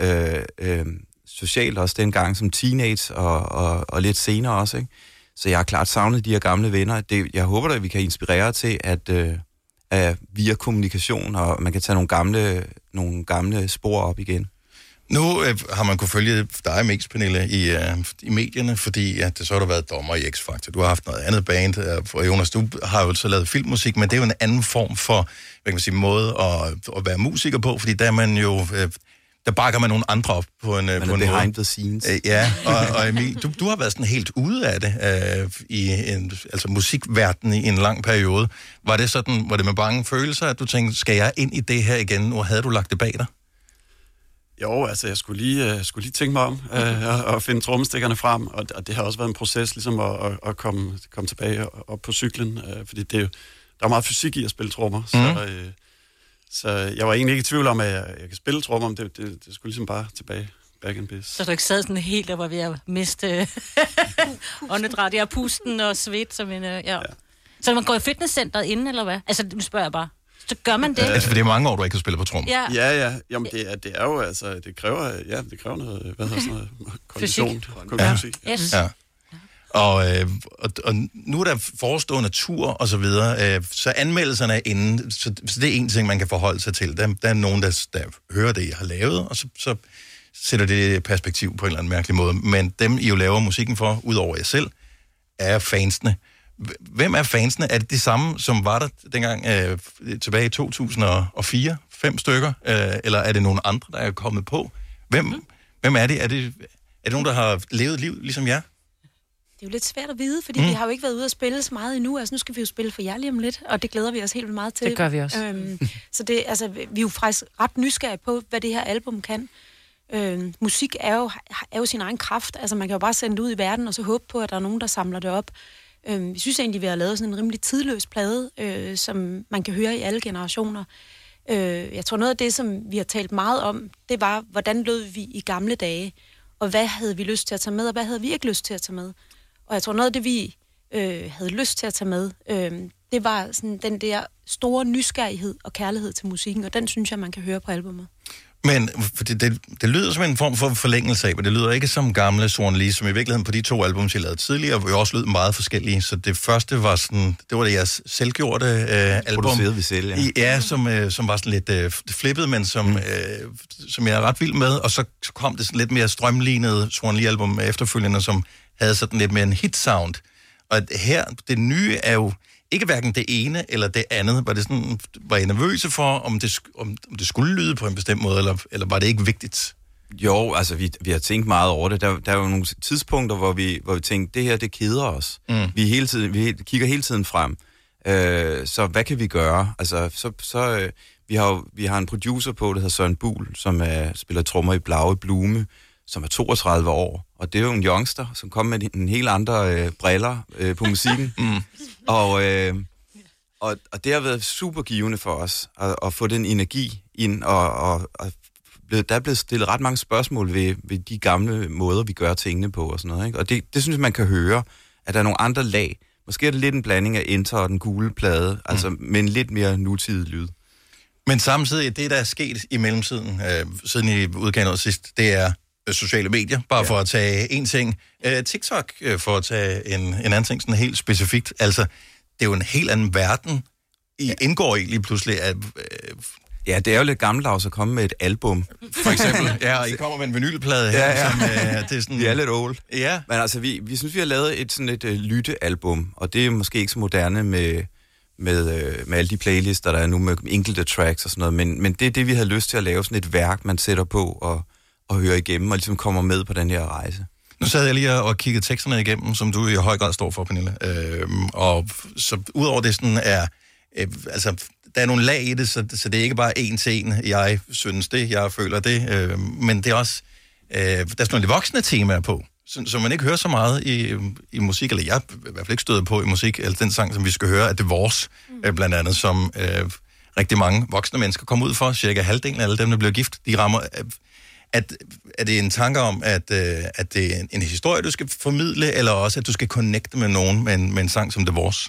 S21: Socialt også dengang som teenage og lidt senere også, ikke? Så jeg har klart savnet de her gamle venner. Jeg håber da, at vi kan inspirere til, at via kommunikation, og man kan tage nogle gamle spor op igen.
S1: Nu har man kunne følge dig mest, Pernille, i medierne, fordi så har du været dommer i X-Factor. Du har haft noget andet band, og Jonas, du har jo så lavet filmmusik, men det er jo en anden form for, hvad kan man sige, måde at være musiker på, fordi der er man jo... Der bakker man nogle andre op på en måde.
S21: Behind the scenes.
S1: Ja, og Emil, du har været sådan helt ude af det, altså musikverdenen i en lang periode. Var det med bange følelser, at du tænkte, skal jeg ind i det her igen? Nu havde du lagt det bag dig?
S20: Jo, altså jeg skulle lige tænke mig om og finde trommestikkerne frem, og det har også været en proces ligesom at komme tilbage op på cyklen, fordi der er meget fysik i at spille trommer, så jeg var egentlig ikke i tvivl om, at jeg kan spille trommer, men det skulle ligesom bare tilbage, back in biz.
S4: Så du ikke sad sådan helt, der var ved at miste åndedræt, jeg pusten og svedt, som en, ja. Så man går i fitnesscenteret inden, eller hvad? Altså, nu spørger jeg bare. Så gør man det?
S1: Altså, for det er mange år, du ikke har spillet på trommer.
S20: Ja. Jamen, det er jo, altså, det kræver noget, hvad hedder sådan noget, kondition.
S1: Fysik. Yes. Ja. Og nu er der forestående tur og så videre, så anmeldelserne er inde, så det er en ting, man kan forholde sig til. Der er nogen, der hører det, jeg har lavet, og så sætter det perspektiv på en eller anden mærkelig måde. Men dem, I jo laver musikken for, udover jer selv, er fansene. Hvem er fansene? Er det de samme, som var der dengang tilbage i 2004? 5 stykker? Eller er det nogle andre, der er kommet på? Hvem er det? Er det nogen, der har levet liv ligesom jer?
S19: Det er jo lidt svært at vide, fordi vi har jo ikke været ude at spille så meget endnu. Altså, nu skal vi jo spille for jer lige om lidt, og det glæder vi os helt meget til.
S3: Det gør vi også.
S19: Så vi er jo faktisk ret nysgerrige på, hvad det her album kan. Musik er jo sin egen kraft. Altså, man kan jo bare sende det ud i verden, og så håbe på, at der er nogen, der samler det op. Vi synes egentlig, vi har lavet sådan en rimelig tidløs plade, som man kan høre i alle generationer. Jeg tror, noget af det, som vi har talt meget om, det var, hvordan lød vi i gamle dage, og hvad havde vi lyst til at tage med, og hvad havde vi ikke lyst til at tage med. Og jeg tror, noget af det, vi havde lyst til at tage med, det var sådan den der store nysgerrighed og kærlighed til musikken, og den synes jeg, man kan høre på albumet.
S1: Men det lyder som en form for forlængelse af, men det lyder ikke som gamle Swan Lee, som i virkeligheden på de 2 album, jeg lavede tidligere, hvor jo også lød meget forskellige. Så det første var sådan, det var det jeres selvgjorte album.
S21: Produceret vi selv, ja.
S1: Ja, som var sådan lidt flippet, men som jeg er ret vild med. Og så kom det sådan lidt mere strømlignet Swan Lee album efterfølgende, som havde sådan lidt mere en hit sound. Og her, det nye er jo ikke hverken det ene eller det andet. Var I nervøse for, om det skulle lyde på en bestemt måde, eller var det ikke vigtigt?
S21: Jo, altså vi har tænkt meget over det. Der er jo nogle tidspunkter, hvor vi tænkte, det her, det keder os. Vi kigger hele tiden frem. Så hvad kan vi gøre? Altså, vi har en producer på, der hedder Søren Buhl, som spiller trommer i Blaue Blume, som er 32 år. Og det er jo en youngster, som kom med en helt andre briller på musikken. Og det har været super givende for os at få den energi ind, og der er blevet stillet ret mange spørgsmål ved de gamle måder, vi gør tingene på og sådan noget. Ikke? Og det synes jeg, man kan høre, at der er nogle andre lag. Måske er det lidt en blanding af Enter og den gule plade, altså med en lidt mere nutidig lyd.
S1: Men samtidig, det der er sket i mellemtiden, siden I udgav noget sidst, det er sociale medier, bare for at tage en ting. TikTok, for at tage en anden ting, sådan helt specifikt. Altså, det er jo en helt anden verden, I indgår i lige pludselig.
S21: Ja, det er jo lidt gammeldags at komme med et album.
S1: For eksempel, ja, og I kommer med en vinylplade her,
S21: ja.
S1: Som det er sådan...
S21: Vi er lidt old.
S1: Ja.
S21: Men altså, vi synes, vi har lavet et lyttealbum, og det er måske ikke så moderne med alle de playlister, der er nu med enkelte tracks og sådan noget, men det er det, vi havde lyst til at lave, sådan et værk, man sætter på og hører igennem, og ligesom kommer med på den her rejse.
S1: Nu sad jeg lige og kiggede teksterne igennem, som du i høj grad står for, Pernille. Og så udover det sådan er... altså, der er nogle lag i det, så det er ikke bare en til en, jeg synes det, jeg føler det. Men det er også... der er sådan nogle voksne temaer på, som man ikke hører så meget i musik, eller jeg i hvert fald ikke støder på i musik, eller den sang, som vi skal høre, at det er vores, blandt andet, som rigtig mange voksne mennesker kommer ud for. Cirka halvdelen af alle dem, der bliver gift, de rammer... Er det en tanke om, at det er en historie, du skal formidle, eller også, at du skal connecte med nogen med en sang som det vores?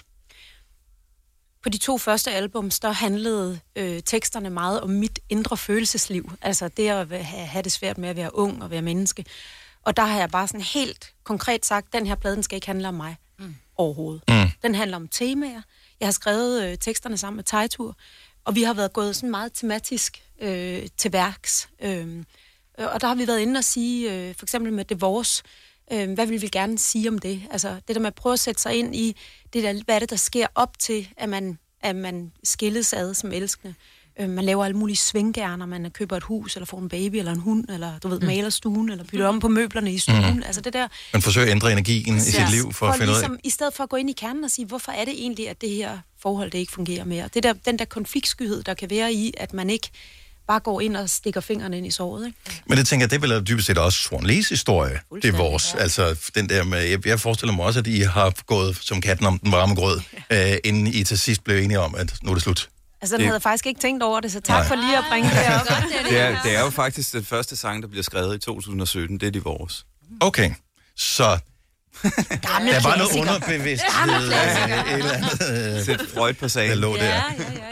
S19: På de 2 første albums, der handlede teksterne meget om mit indre følelsesliv. Altså det at have det svært med at være ung og være menneske. Og der har jeg bare sådan helt konkret sagt, den her plade, den skal ikke handle om mig. overhovedet. Den handler om temaer. Jeg har skrevet teksterne sammen med Tejtur, og vi har været gået sådan meget tematisk til værks. Og der har vi været inde og sige, for eksempel med Divorce, hvad vil vi gerne sige om det? Altså det der med at prøve at sætte sig ind i, det der, hvad er det, der sker op til, at man skilles ad som elskende. Man laver alle mulige svinggærner, man køber et hus, eller får en baby, eller en hund, eller du ved, maler stuen, eller bytter om på møblerne i stuen. Altså det der...
S1: Man forsøger at ændre energien i sit liv for at finde ud af...
S19: I stedet for at gå ind i kernen og sige, hvorfor er det egentlig, at det her forhold, det ikke fungerer mere? Det der, den der konfliktskyhed, der kan være i, at man ikke bare går ind og stikker fingrene ind i såret, ikke?
S1: Men det tænker jeg, det er vel dybest set også Swan Lees historie. Det er vores. Ja. Altså, den der med, jeg forestiller mig også, at I har gået som katten om den varme grød, inden I til sidst blev enige om, at nu er det slut.
S19: Altså, den havde jeg faktisk ikke tænkt over det, så tak for lige at bringe det op.
S21: Det er jo faktisk den første sang, der bliver skrevet i 2017. Det er Divorce.
S1: Okay, så... der var noget underbevidsthed eller andet.
S21: Sæt Freud på sagen.
S1: Der lå der.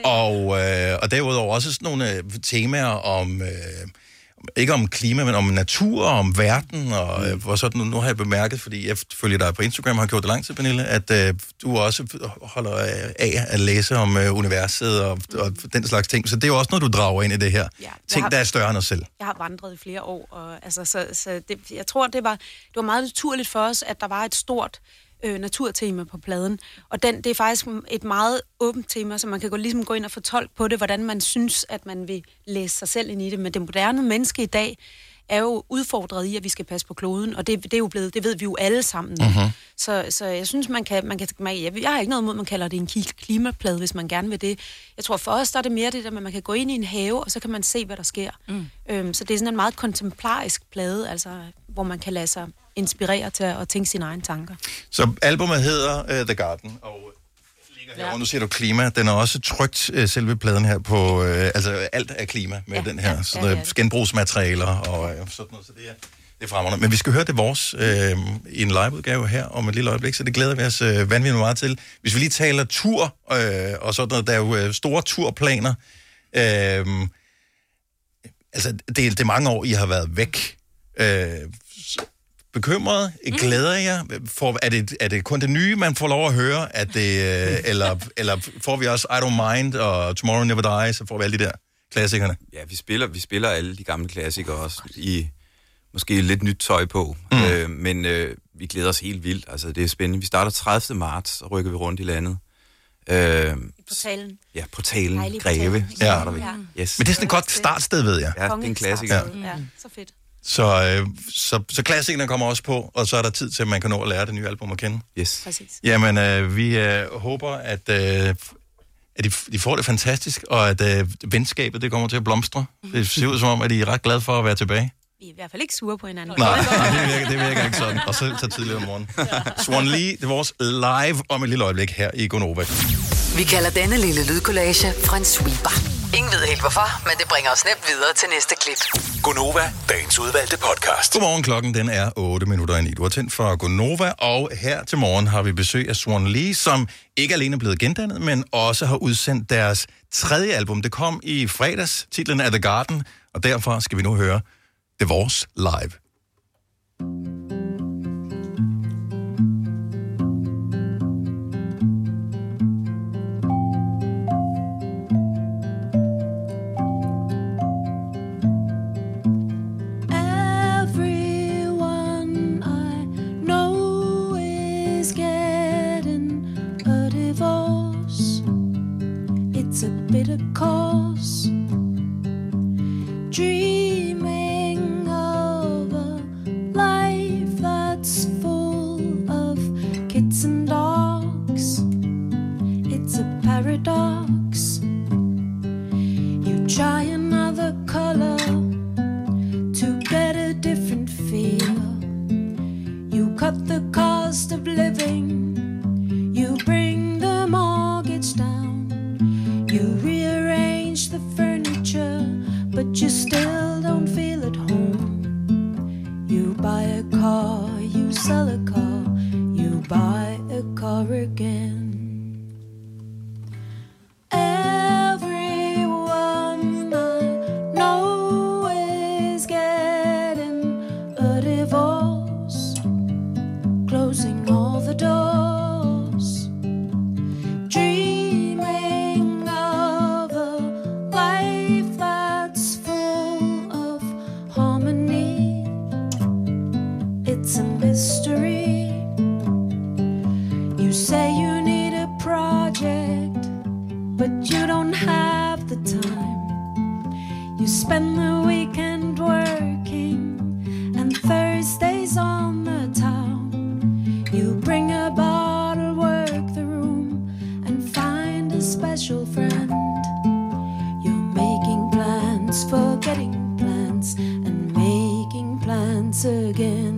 S1: Og derudover også sådan nogle temaer om... ikke om klima, men om natur, om verden, og hvor sådan, nu har jeg bemærket, fordi jeg følger dig på Instagram, har gjort det lang tid, Pernille, at du også holder af at læse om universet og den slags ting. Så det er jo også noget, du drager ind i det her. Ja, ting, der er større end os selv.
S19: Jeg har vandret i flere år, og altså, så det, jeg tror, det var meget naturligt for os, at der var et stort naturtema på pladen. Og det er faktisk et meget åbent tema, så man kan ligesom gå ind og fortolke på det, hvordan man synes, at man vil læse sig selv ind i det. Men det moderne menneske i dag er jo udfordret i, at vi skal passe på kloden, og det er jo blevet, det ved vi jo alle sammen. Så jeg synes, jeg har ikke noget imod, man kalder det en klimaplade, hvis man gerne vil det. Jeg tror for os, der er det mere det der, at man kan gå ind i en have, og så kan man se, hvad der sker. Så det er sådan en meget kontemplarisk plade, altså, hvor man kan lade sig inspirere til at tænke sine egne tanker.
S1: Så albumet hedder The Garden, og ligger her, nu siger du klima. Den er også trykt, selve pladen her, på altså alt er klima med den her. Så der er genbrugsmaterialer og sådan noget, så det er fremragende. Men vi skal høre det vores i en liveudgave her om et lille øjeblik, så det glæder vi os vanvittigt meget til. Hvis vi lige taler tur og sådan noget, der er jo store turplaner. Altså, det er mange år, I har været væk. Bekymret? Glæder jer? Er det kun det nye, man får lov at høre? At det, eller får vi også I Don't Mind og Tomorrow Never Dies, så får vi alle de der klassikerne?
S21: Ja, vi spiller alle de gamle klassikere også i måske lidt nyt tøj på. Men vi glæder os helt vildt. Altså, det er spændende. Vi starter 30. marts, så rykker vi rundt i landet.
S19: Portalen.
S21: Ja, Portalen, Greve, starter vi. Yes.
S1: Men det er sådan et godt startsted, ved jeg.
S21: Ja, det er en klassiker.
S19: Ja, så fedt.
S1: Så klassikerne kommer også på, og så er der tid til, at man kan nå at lære det nye album at kende.
S21: Yes.
S19: Præcis.
S1: Jamen, vi håber, at de får det fantastisk, og at venskabet det kommer til at blomstre. Det ser ud som om, at de er ret glade for at være tilbage.
S19: Vi er i hvert fald ikke sure på hinanden.
S1: Nej, det virker ikke sådan. Og selv så tidligere om morgenen. Swan Lee, det er vores live om et lille øjeblik her i Gonova.
S5: Vi kalder denne lille lydkollage en sweeper. Ingen ved helt hvorfor, men det bringer os nemt videre til næste klip.
S8: Gonova, dagens udvalgte podcast.
S1: Godmorgen, klokken den er 8:09. Du har tændt for Gonova, og her til morgen har vi besøg af Swan Lee, som ikke alene er blevet gendannet, men også har udsendt deres 3. album. Det kom i fredags, titlen er The Garden, og derfor skal vi nu høre Divorce live.
S12: Bitter cause, dreaming of a life that's full of kids and dogs. It's a paradox. You try another color to get a different feel. You cut the cost of living. You bring the mortgage down. You rearrange the furniture, but you still don't feel at home. You buy a car, you sell a car, you buy a car again. Everyone I know is getting a divorce, closing all the doors. You say you need a project, but you don't have the time. You spend the weekend working and Thursdays on the town. You bring a bottle, work the room and find a special friend. You're making plans, forgetting plans and making plans again.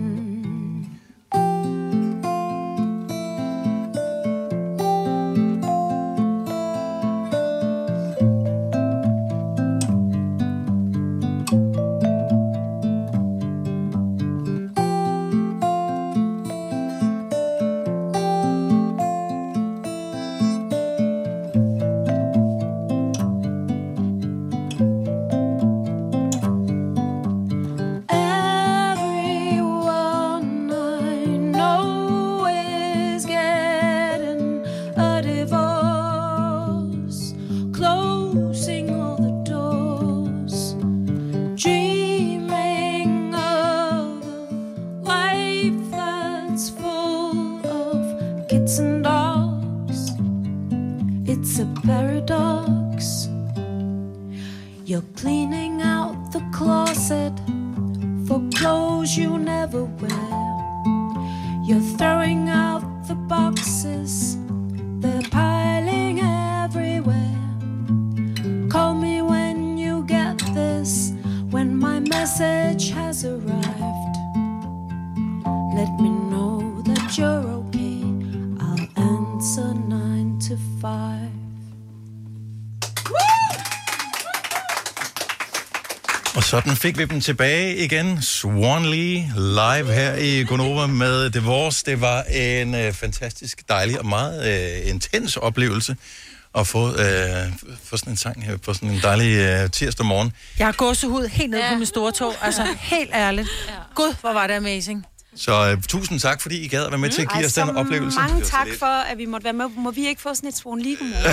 S1: Sådan fik vi dem tilbage igen. Swanlee live her i Gonova med Divorce. Det var en fantastisk dejlig og meget intens oplevelse at få sådan en sang her på sådan en dejlig tirsdag morgen.
S3: Jeg har gåsehud helt ned på min store tog. Altså helt ærligt. Gud, hvor var det amazing.
S1: Så tusind tak, fordi I gad at være med til at give os den oplevelse.
S19: Mange tak for, at vi måtte være med. Må vi ikke få sådan et Swanlee godmorgen?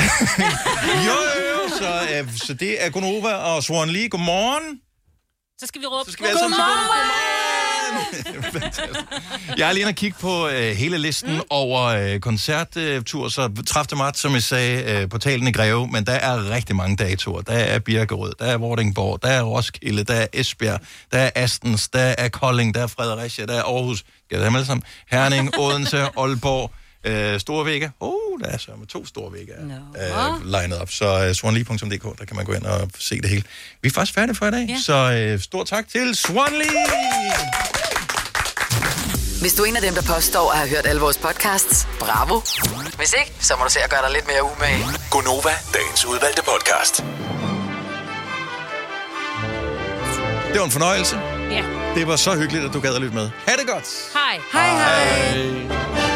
S1: jo, så det er Gonova og Swanlee. Godmorgen.
S4: Så skal vi råbe,
S1: godmorgen! Jeg er lige inde og kigge på hele listen over koncerttur, så træf det meget, som jeg sagde, på Talen i Greve, men der er rigtig mange datoer. Der er Birkerød, der er Vordingborg, der er Roskilde, der er Esbjerg, der er Astens, der er Kolding, der er Fredericia, der er Aarhus, skal det alle sammen? Herning, Odense, Aalborg, Storvægge. Der er så med 2 Storvægge legnet op. Så swanlee.dk, der kan man gå ind og se det hele. Vi er faktisk færdige for i dag, så stor tak til Swanlee!
S5: Hvis du er en af dem, der påstår at have hørt alle vores podcasts, bravo. Hvis ikke, så må du se at gøre dig lidt mere umage.
S8: Gonova, dagens udvalgte podcast.
S1: Det var en fornøjelse.
S4: Ja.
S1: Det var så hyggeligt, at du gad at lytte med. Ha' det godt!
S4: Hej.
S3: Hej, hej.